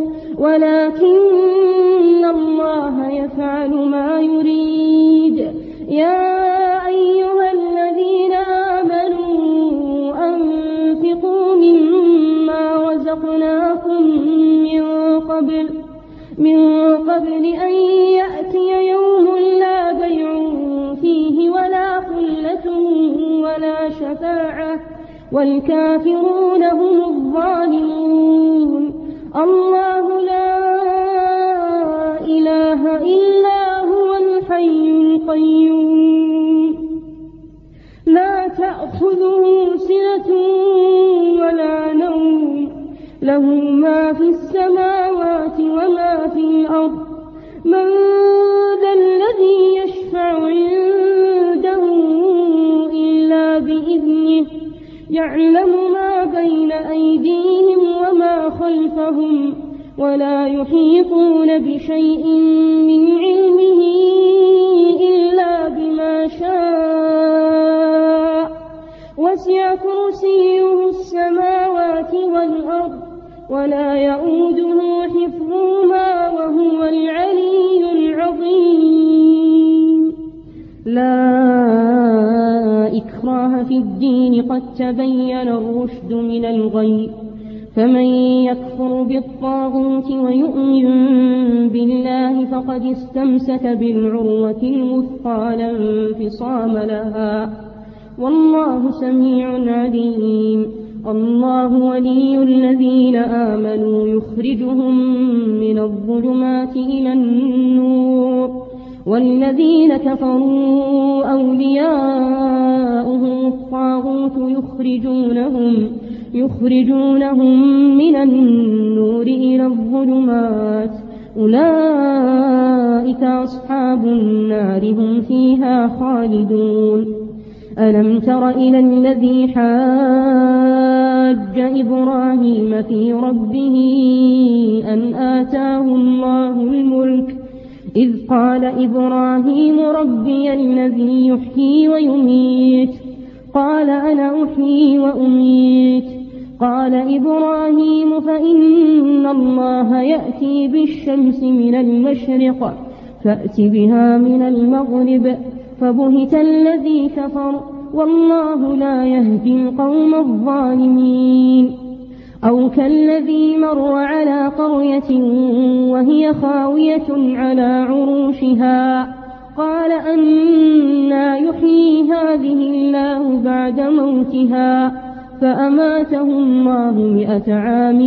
[SPEAKER 2] ولكن الله يفعل ما يريد. يا أيها الذين آمنوا أنفقوا مما رزقناكم من قبل من قبل أن يأتي يوم لا بيع فيه ولا خلة ولا شفاعة والكافرون هم الظالمون. الله لا إله إلا هو الحي القيوم لا تأخذه سنة ولا نوم له ما في السماوات وما في الأرض. من ذا الذي يشفع عنده إلا بإذنه يعلم ما بين أيديهم وما خلفهم ولا يحيطون بشيء من علمه إلا بما شاء. وسع كرسيه السماوات والأرض ولا يؤوده حفظهما وهو العلي العظيم. لا إكراه في الدين قد تبين الرشد من الغي، فمن يكفر بالطاغوت ويؤمن بالله فقد استمسك بالعروة الوثقى لا انفصام لها، والله سميع عليم. الله ولي الذين آمنوا يخرجهم من الظلمات إلى النور، والذين كفروا أولياؤهم الطاغوت يخرجونهم يخرجونهم من النور إلى الظلمات، أولئك أصحاب النار هم فيها خالدون. ألم تر إلى الذي حاج إبراهيم في ربه أن آتاه الله الملك، إذ قال إبراهيم ربي الذي يحيي ويميت، قال أنا أحيي وأميت. قال إبراهيم فإن الله يأتي بالشمس من المشرق فأت بها من المغرب، فبهت الذي كفر والله لا يهدي القوم الظالمين. أو كالذي مر على قرية وهي خاوية على عروشها، قال أنى يحيي هذه الله بعد موتها، فأماته الله مئة عام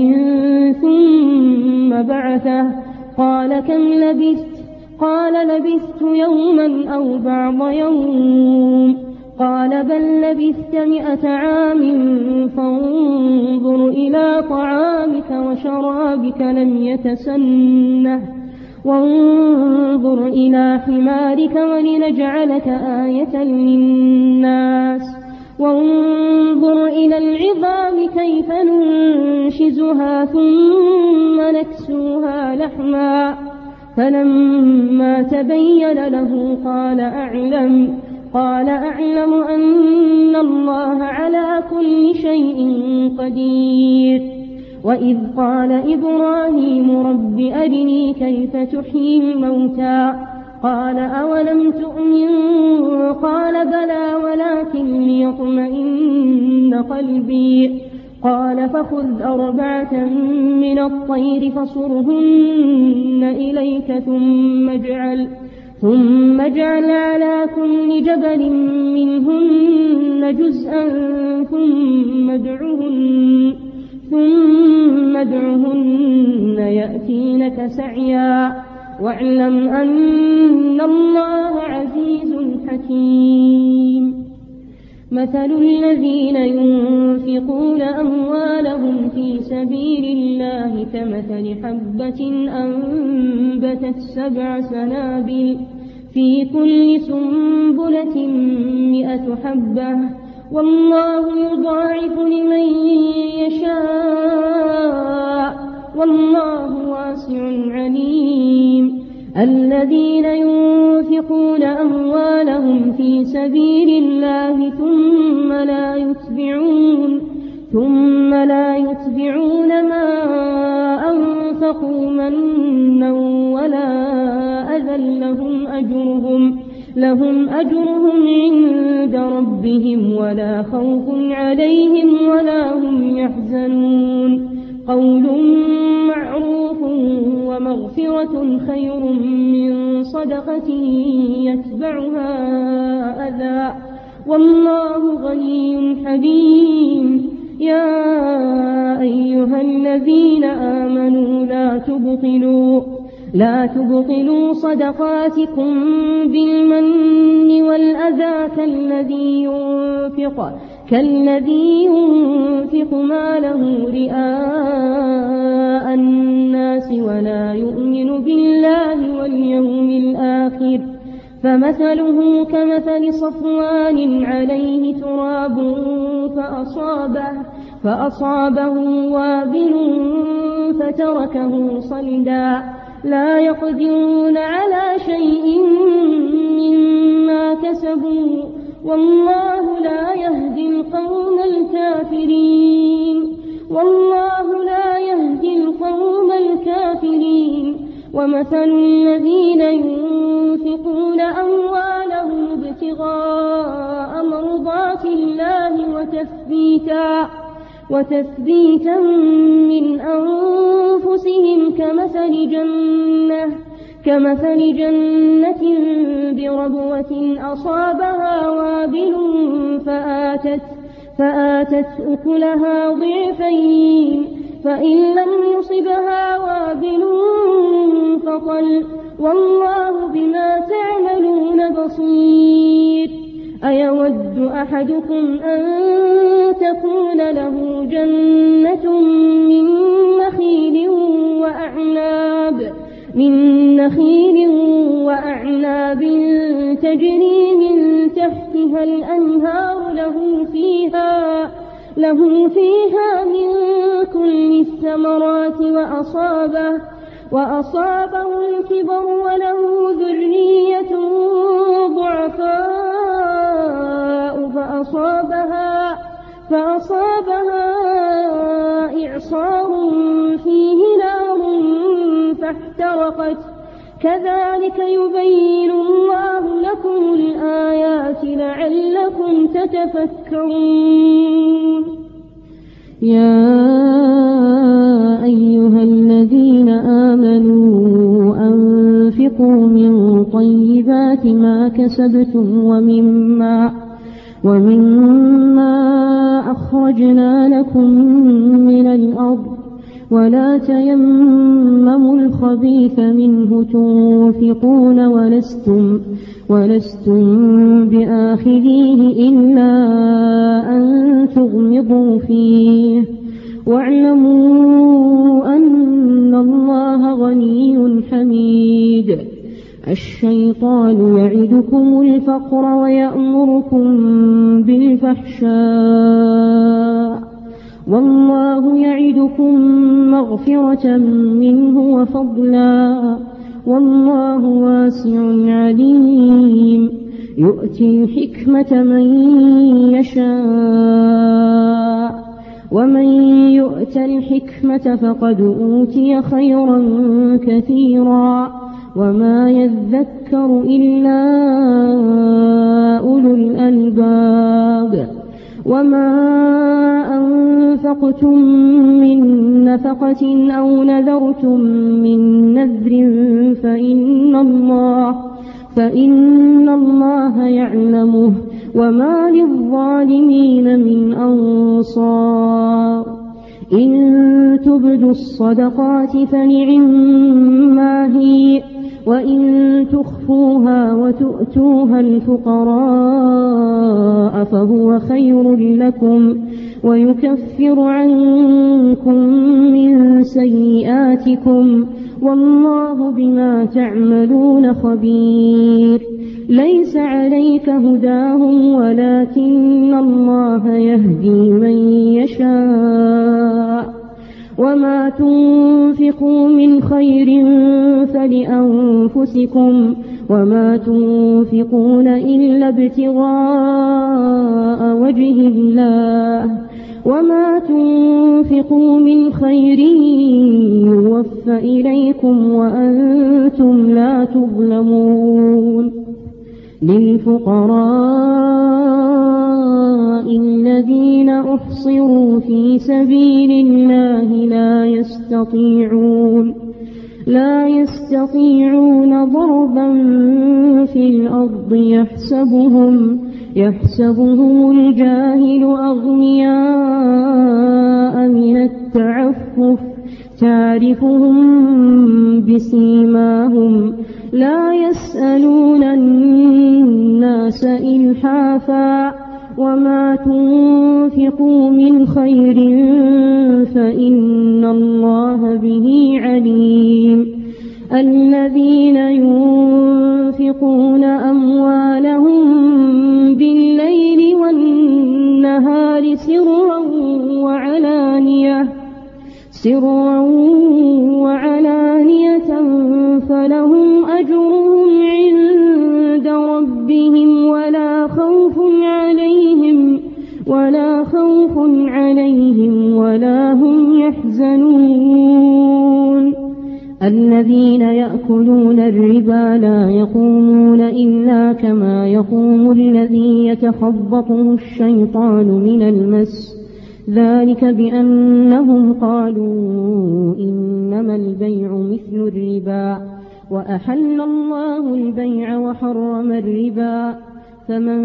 [SPEAKER 2] ثم بعثه، قال كم لبثت؟ قال لبثت يوما أو بعض يوم، قال بل لبثت مئة عام فانظر إلى طعامك وشرابك لم يتسنه، وانظر إلى حمارك ولنجعلك آية للناس، وانظر إلى العظام كيف ننشزها ثم نكسوها لحما، فلما تبين له قال أعلم قال أعلم أن الله على كل شيء قدير. وإذ قال إبراهيم رب أرني كيف تحيي الموتى، قال أولم تؤمن؟ قال بلى ولكن ليطمئن قلبي، قال فخذ أربعة من الطير فصرهن إليك ثم اجعل ثم اجعل على كل جبل منهن جزءا ثم ادعهن ثم ادعهن يأتينك سعيا، واعلم أن الله عزيز حكيم. مثل الذين ينفقون أموالهم في سبيل الله كمثل حبة أنبتت سبع سنابل في كل سنبلة مئة حبة، والله يضاعف لمن يشاء والله واسع عليم. الذين ينفقون أموالهم في سبيل الله ثم لا يتبعون ثم لا يتبعون ما أنفقوا منا ولا أذى لهم أجرهم لهم أجرهم عند ربهم ولا خوف عليهم ولا هم يحزنون. قول معروف ومغفرة خير من صدقة يتبعها أذى، والله غني حليم. يا أيها الذين آمنوا لا تبطلوا لا تبطلوا صدقاتكم بالمن والأذى كالذي ينفق كالذي ينفق ماله رئاء الناس ولا يؤمن بالله واليوم الآخر، فمثله كمثل صفوان عليه تراب فأصابه, فأصابه وابل فتركه صلدا، لا يقدرون على شيء مما كسبوا، والله لا يهدي القوم الكافرين والله لا يهدي القوم الكافرين. ومثل الذين ينفقون أموالهم ابتغاء ابتغاء مرضات الله وتثبيتا, وتثبيتا من أنفسهم كمثل جنة, كمثل جنة بربوة أصابها وابل فآتت, فآتت أكلها ضعفين, فإن لم يصبها وابل فطل, والله بما تعملون بصير. أيود أحدكم أن تكون له جنة من نخيل وأعناب, من نخيل وأعناب تجري من تحتها الأنهار له فيها, له فيها من كل الثمرات وأصابه, وأصابه الكبر وله ذرية ضعفاء فأصابها, فأصابها إعصار فيه نار فاحترقت. كذلك يبين الله لكم الآيات لعلكم تتفكرون.
[SPEAKER 3] يا أيها الذين آمنوا أنفقوا من طيبات ما كسبتم ومما, ومما أخرجنا لكم من الأرض, ولا تيمموا الخبيث منه تنفقون ولستم, ولستم بآخذيه إلا أن تغمضوا فيه, واعلموا أن الله غني حميد. الشيطان يعدكم الفقر ويأمركم بالفحشاء, والله يعدكم مغفرة منه وفضلا, والله واسع عليم. يؤتي الحكمة من يشاء, ومن يؤت الحكمة فقد أوتي خيرا كثيرا, وما يذكر إلا أولو الألباب. وما أنفقتم من نفقة أو نذرتم من نذر فإن الله, فإن الله يعلمه, وما للظالمين من أنصار. إن تبدوا الصدقات فنعما هي, وإن تخفوها وتؤتوها الفقراء فهو خير لكم, ويكفر عنكم من سيئاتكم, والله بما تعملون خبير. ليس عليك هداهم ولكن الله يهدي من يشاء, وما تنفقوا من خير فلأنفسكم, وما تنفقون إلا ابتغاء وجه الله, وما تنفقوا من خير يوفى إليكم وأنتم لا تظلمون. للفقراء الذين أحصروا في سبيل الله لا يستطيعون لا يستطيعون ضربا في الأرض يحسبهم يحسبهم الجاهل أغنياء من التعفف, تعرفهم بسيماهم لا يسألون الناس إلحافا, وما تنفقوا من خير فإن الله به عليم. الذين ينفقون أموالهم بالليل والنهار سرا وعلانية, سرا وعلانية فلهم أجرهم عند ربهم ولا خوف عليهم ولا خوف عليهم ولا هم يحزنون.
[SPEAKER 2] الذين يأكلون الربا لا يقومون إلا كما يقوم الذي يتخبطه الشيطان من المس، ذلك بأنهم قالوا إنما البيع مثل الربا وأحل الله البيع وحرم الربا. فمن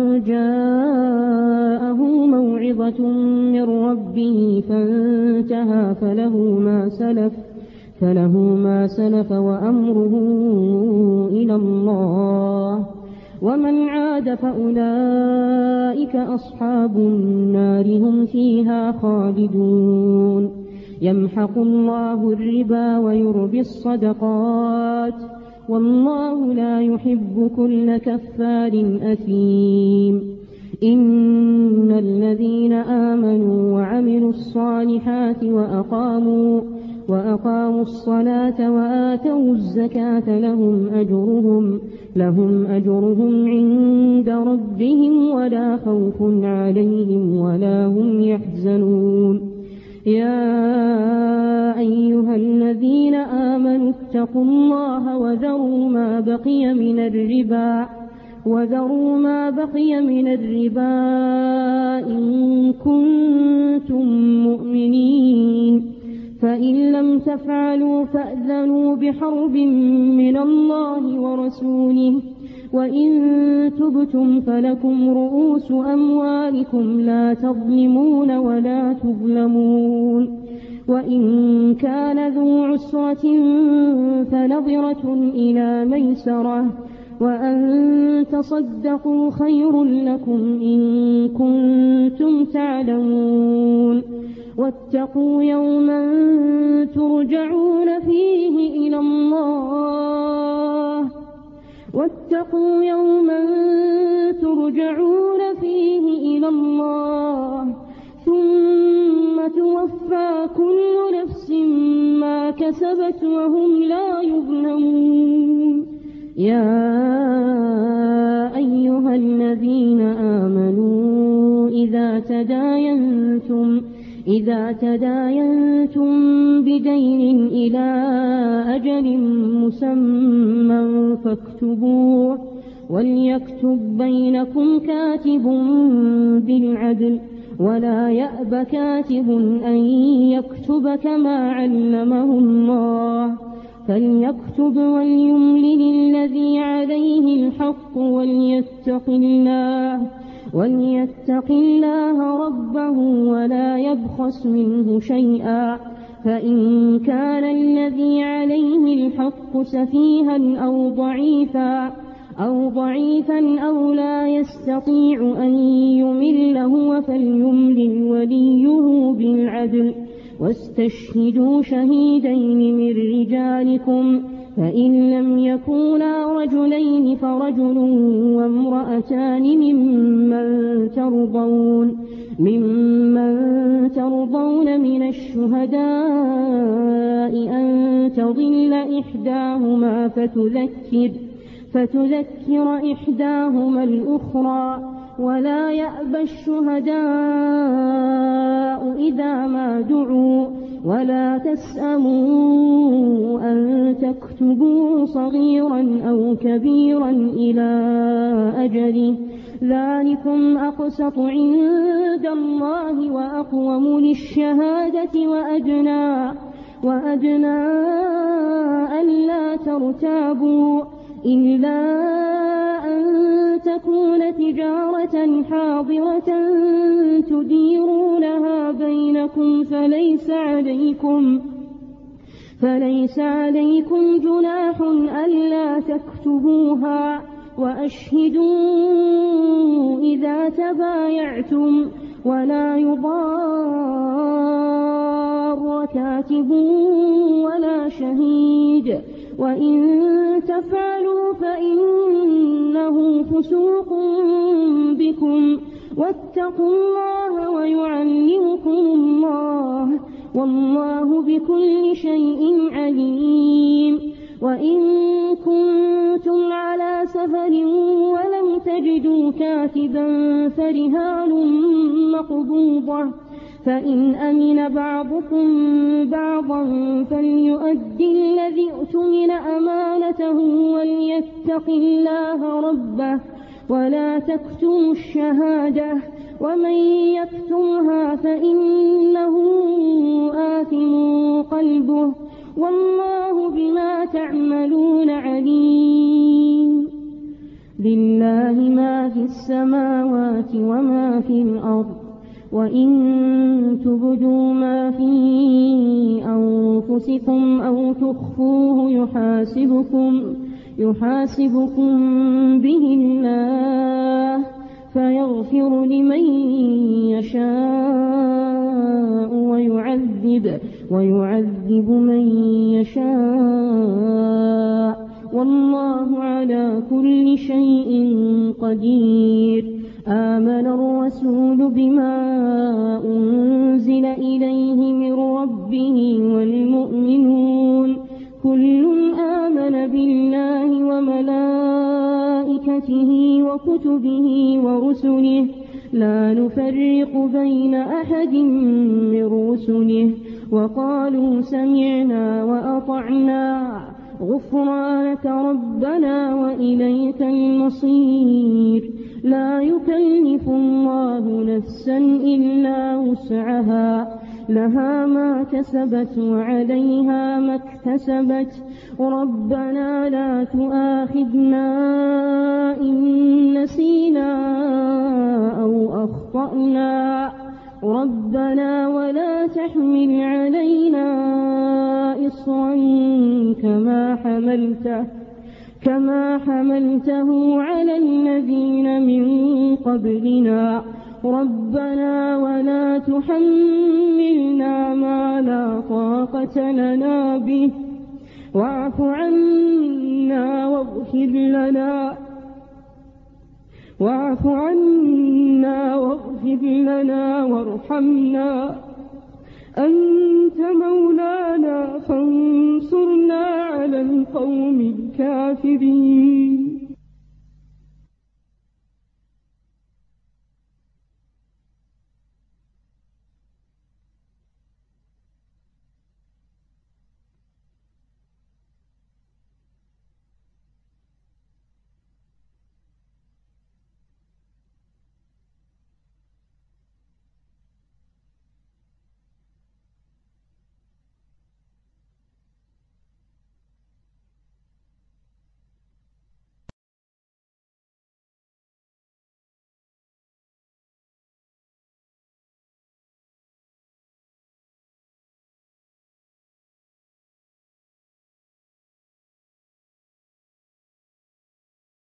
[SPEAKER 2] جاءه موعظة من ربه فانتهى فله ما سلف فله ما سلف وأمره إلى الله، ومن عاد فأولئك أصحاب النار هم فيها خالدون. يمحق الله الربا ويربي الصدقات والله لا يحب كل كفار أثيم. إن الذين آمنوا وعملوا الصالحات وأقاموا وأقاموا الصلاة وآتوا الزكاة لهم أجرهم لهم أجرهم عند ربهم ولا خوف عليهم ولا هم يحزنون. يا أيها الذين آمنوا اتقوا الله وذروا ما بقي من الربا وذروا ما بقي من الربا إن كنتم مؤمنين، فإن لم تفعلوا فأذنوا بحرب من الله ورسوله، وإن تبتم فلكم رؤوس أموالكم لا تظلمون ولا تظلمون. وإن كان ذو عسرة فنظرة إلى ميسرة، وأن تصدقوا خير لكم إن كنتم تعلمون. واتقوا يوما ترجعون فيه إلى الله واتقوا يوما ترجعون فيه إلى الله ثم توفى كل نفس ما كسبت وهم لا يظلمون. يا أيها الذين آمنوا إذا تداينتم إذا تداينتم بدين إلى أجل مسمى فاكتبوه، وليكتب بينكم كاتب بالعدل ولا يأب كاتب أن يكتب كما علمه الله، فليكتب وليملل الذي عليه الحق وليتق الله وليتق الله ربه ولا يبخس منه شيئا، فإن كان الذي عليه الحق سفيها أو ضعيفا أو ضعيفا أو لا يستطيع أن يمل هو فليملل وليه بالعدل، واستشهدوا شهيدين من رجالكم، فإن لم يكونا رجلين فرجل وامرأتان ممن ترضون ممن ترضون من الشهداء أن تضل إحداهما فتذكر فتذكر إحداهما الأخرى، ولا يأبى الشهداء إذا ما دعوا، ولا تسأموا أن تكتبوا صغيرا أو كبيرا إلى أجله، ذلكم أقسط عند الله وأقوم للشهادة وأدنى وأدنى ألا ترتابوا إلا أن تكون تجارة حاضرة تديرونها بينكم فليس عليكم فليس عليكم جناح ألا تكتبوها، وأشهدوا إذا تبايعتم ولا يضار كاتب ولا شهيد، وإن تفعلوا فإنه فسوق بكم، واتقوا الله ويعلمكم الله والله بكل شيء عليم. وإن كنتم على سفر ولم تجدوا كاتبا فرهان مقبوضة
[SPEAKER 3] فإن أمن بعضكم بعضا فليؤدي الذي اؤتمن أمانته وليتق الله ربه ولا تكتموا الشهادة ومن يكتمها فإنه آثم قلبه والله بما تعملون عليم. لله ما في السماوات وما في الأرض وإن تبدوا ما في أنفسكم أو تخفوه يحاسبكم يحاسبكم به الله فيغفر لمن يشاء ويعذب ويعذب من يشاء والله على كل شيء قدير. آمن الرسول بما أنزل إليه من ربه والمؤمنون كل آمن بالله وملائكته وكتبه ورسله لا نفرق بين أحد من رسله وقالوا سمعنا وأطعنا غفرانك ربنا وإليك المصير. لا يكلف الله نفسا إلا وسعها لها ما كسبت وعليها ما اكتسبت ربنا لا تؤاخذنا إن نسينا أو أخطأنا ربنا ولا تحمل علينا إصرا كما حملته كما حملته على الذين من قبلنا ربنا ولا تحملنا ما لا طاقة لنا به واعف عنا واغفر لنا واعف عنا واغفر لنا وارحمنا أنت مولانا فانصرنا على القوم الكافرين.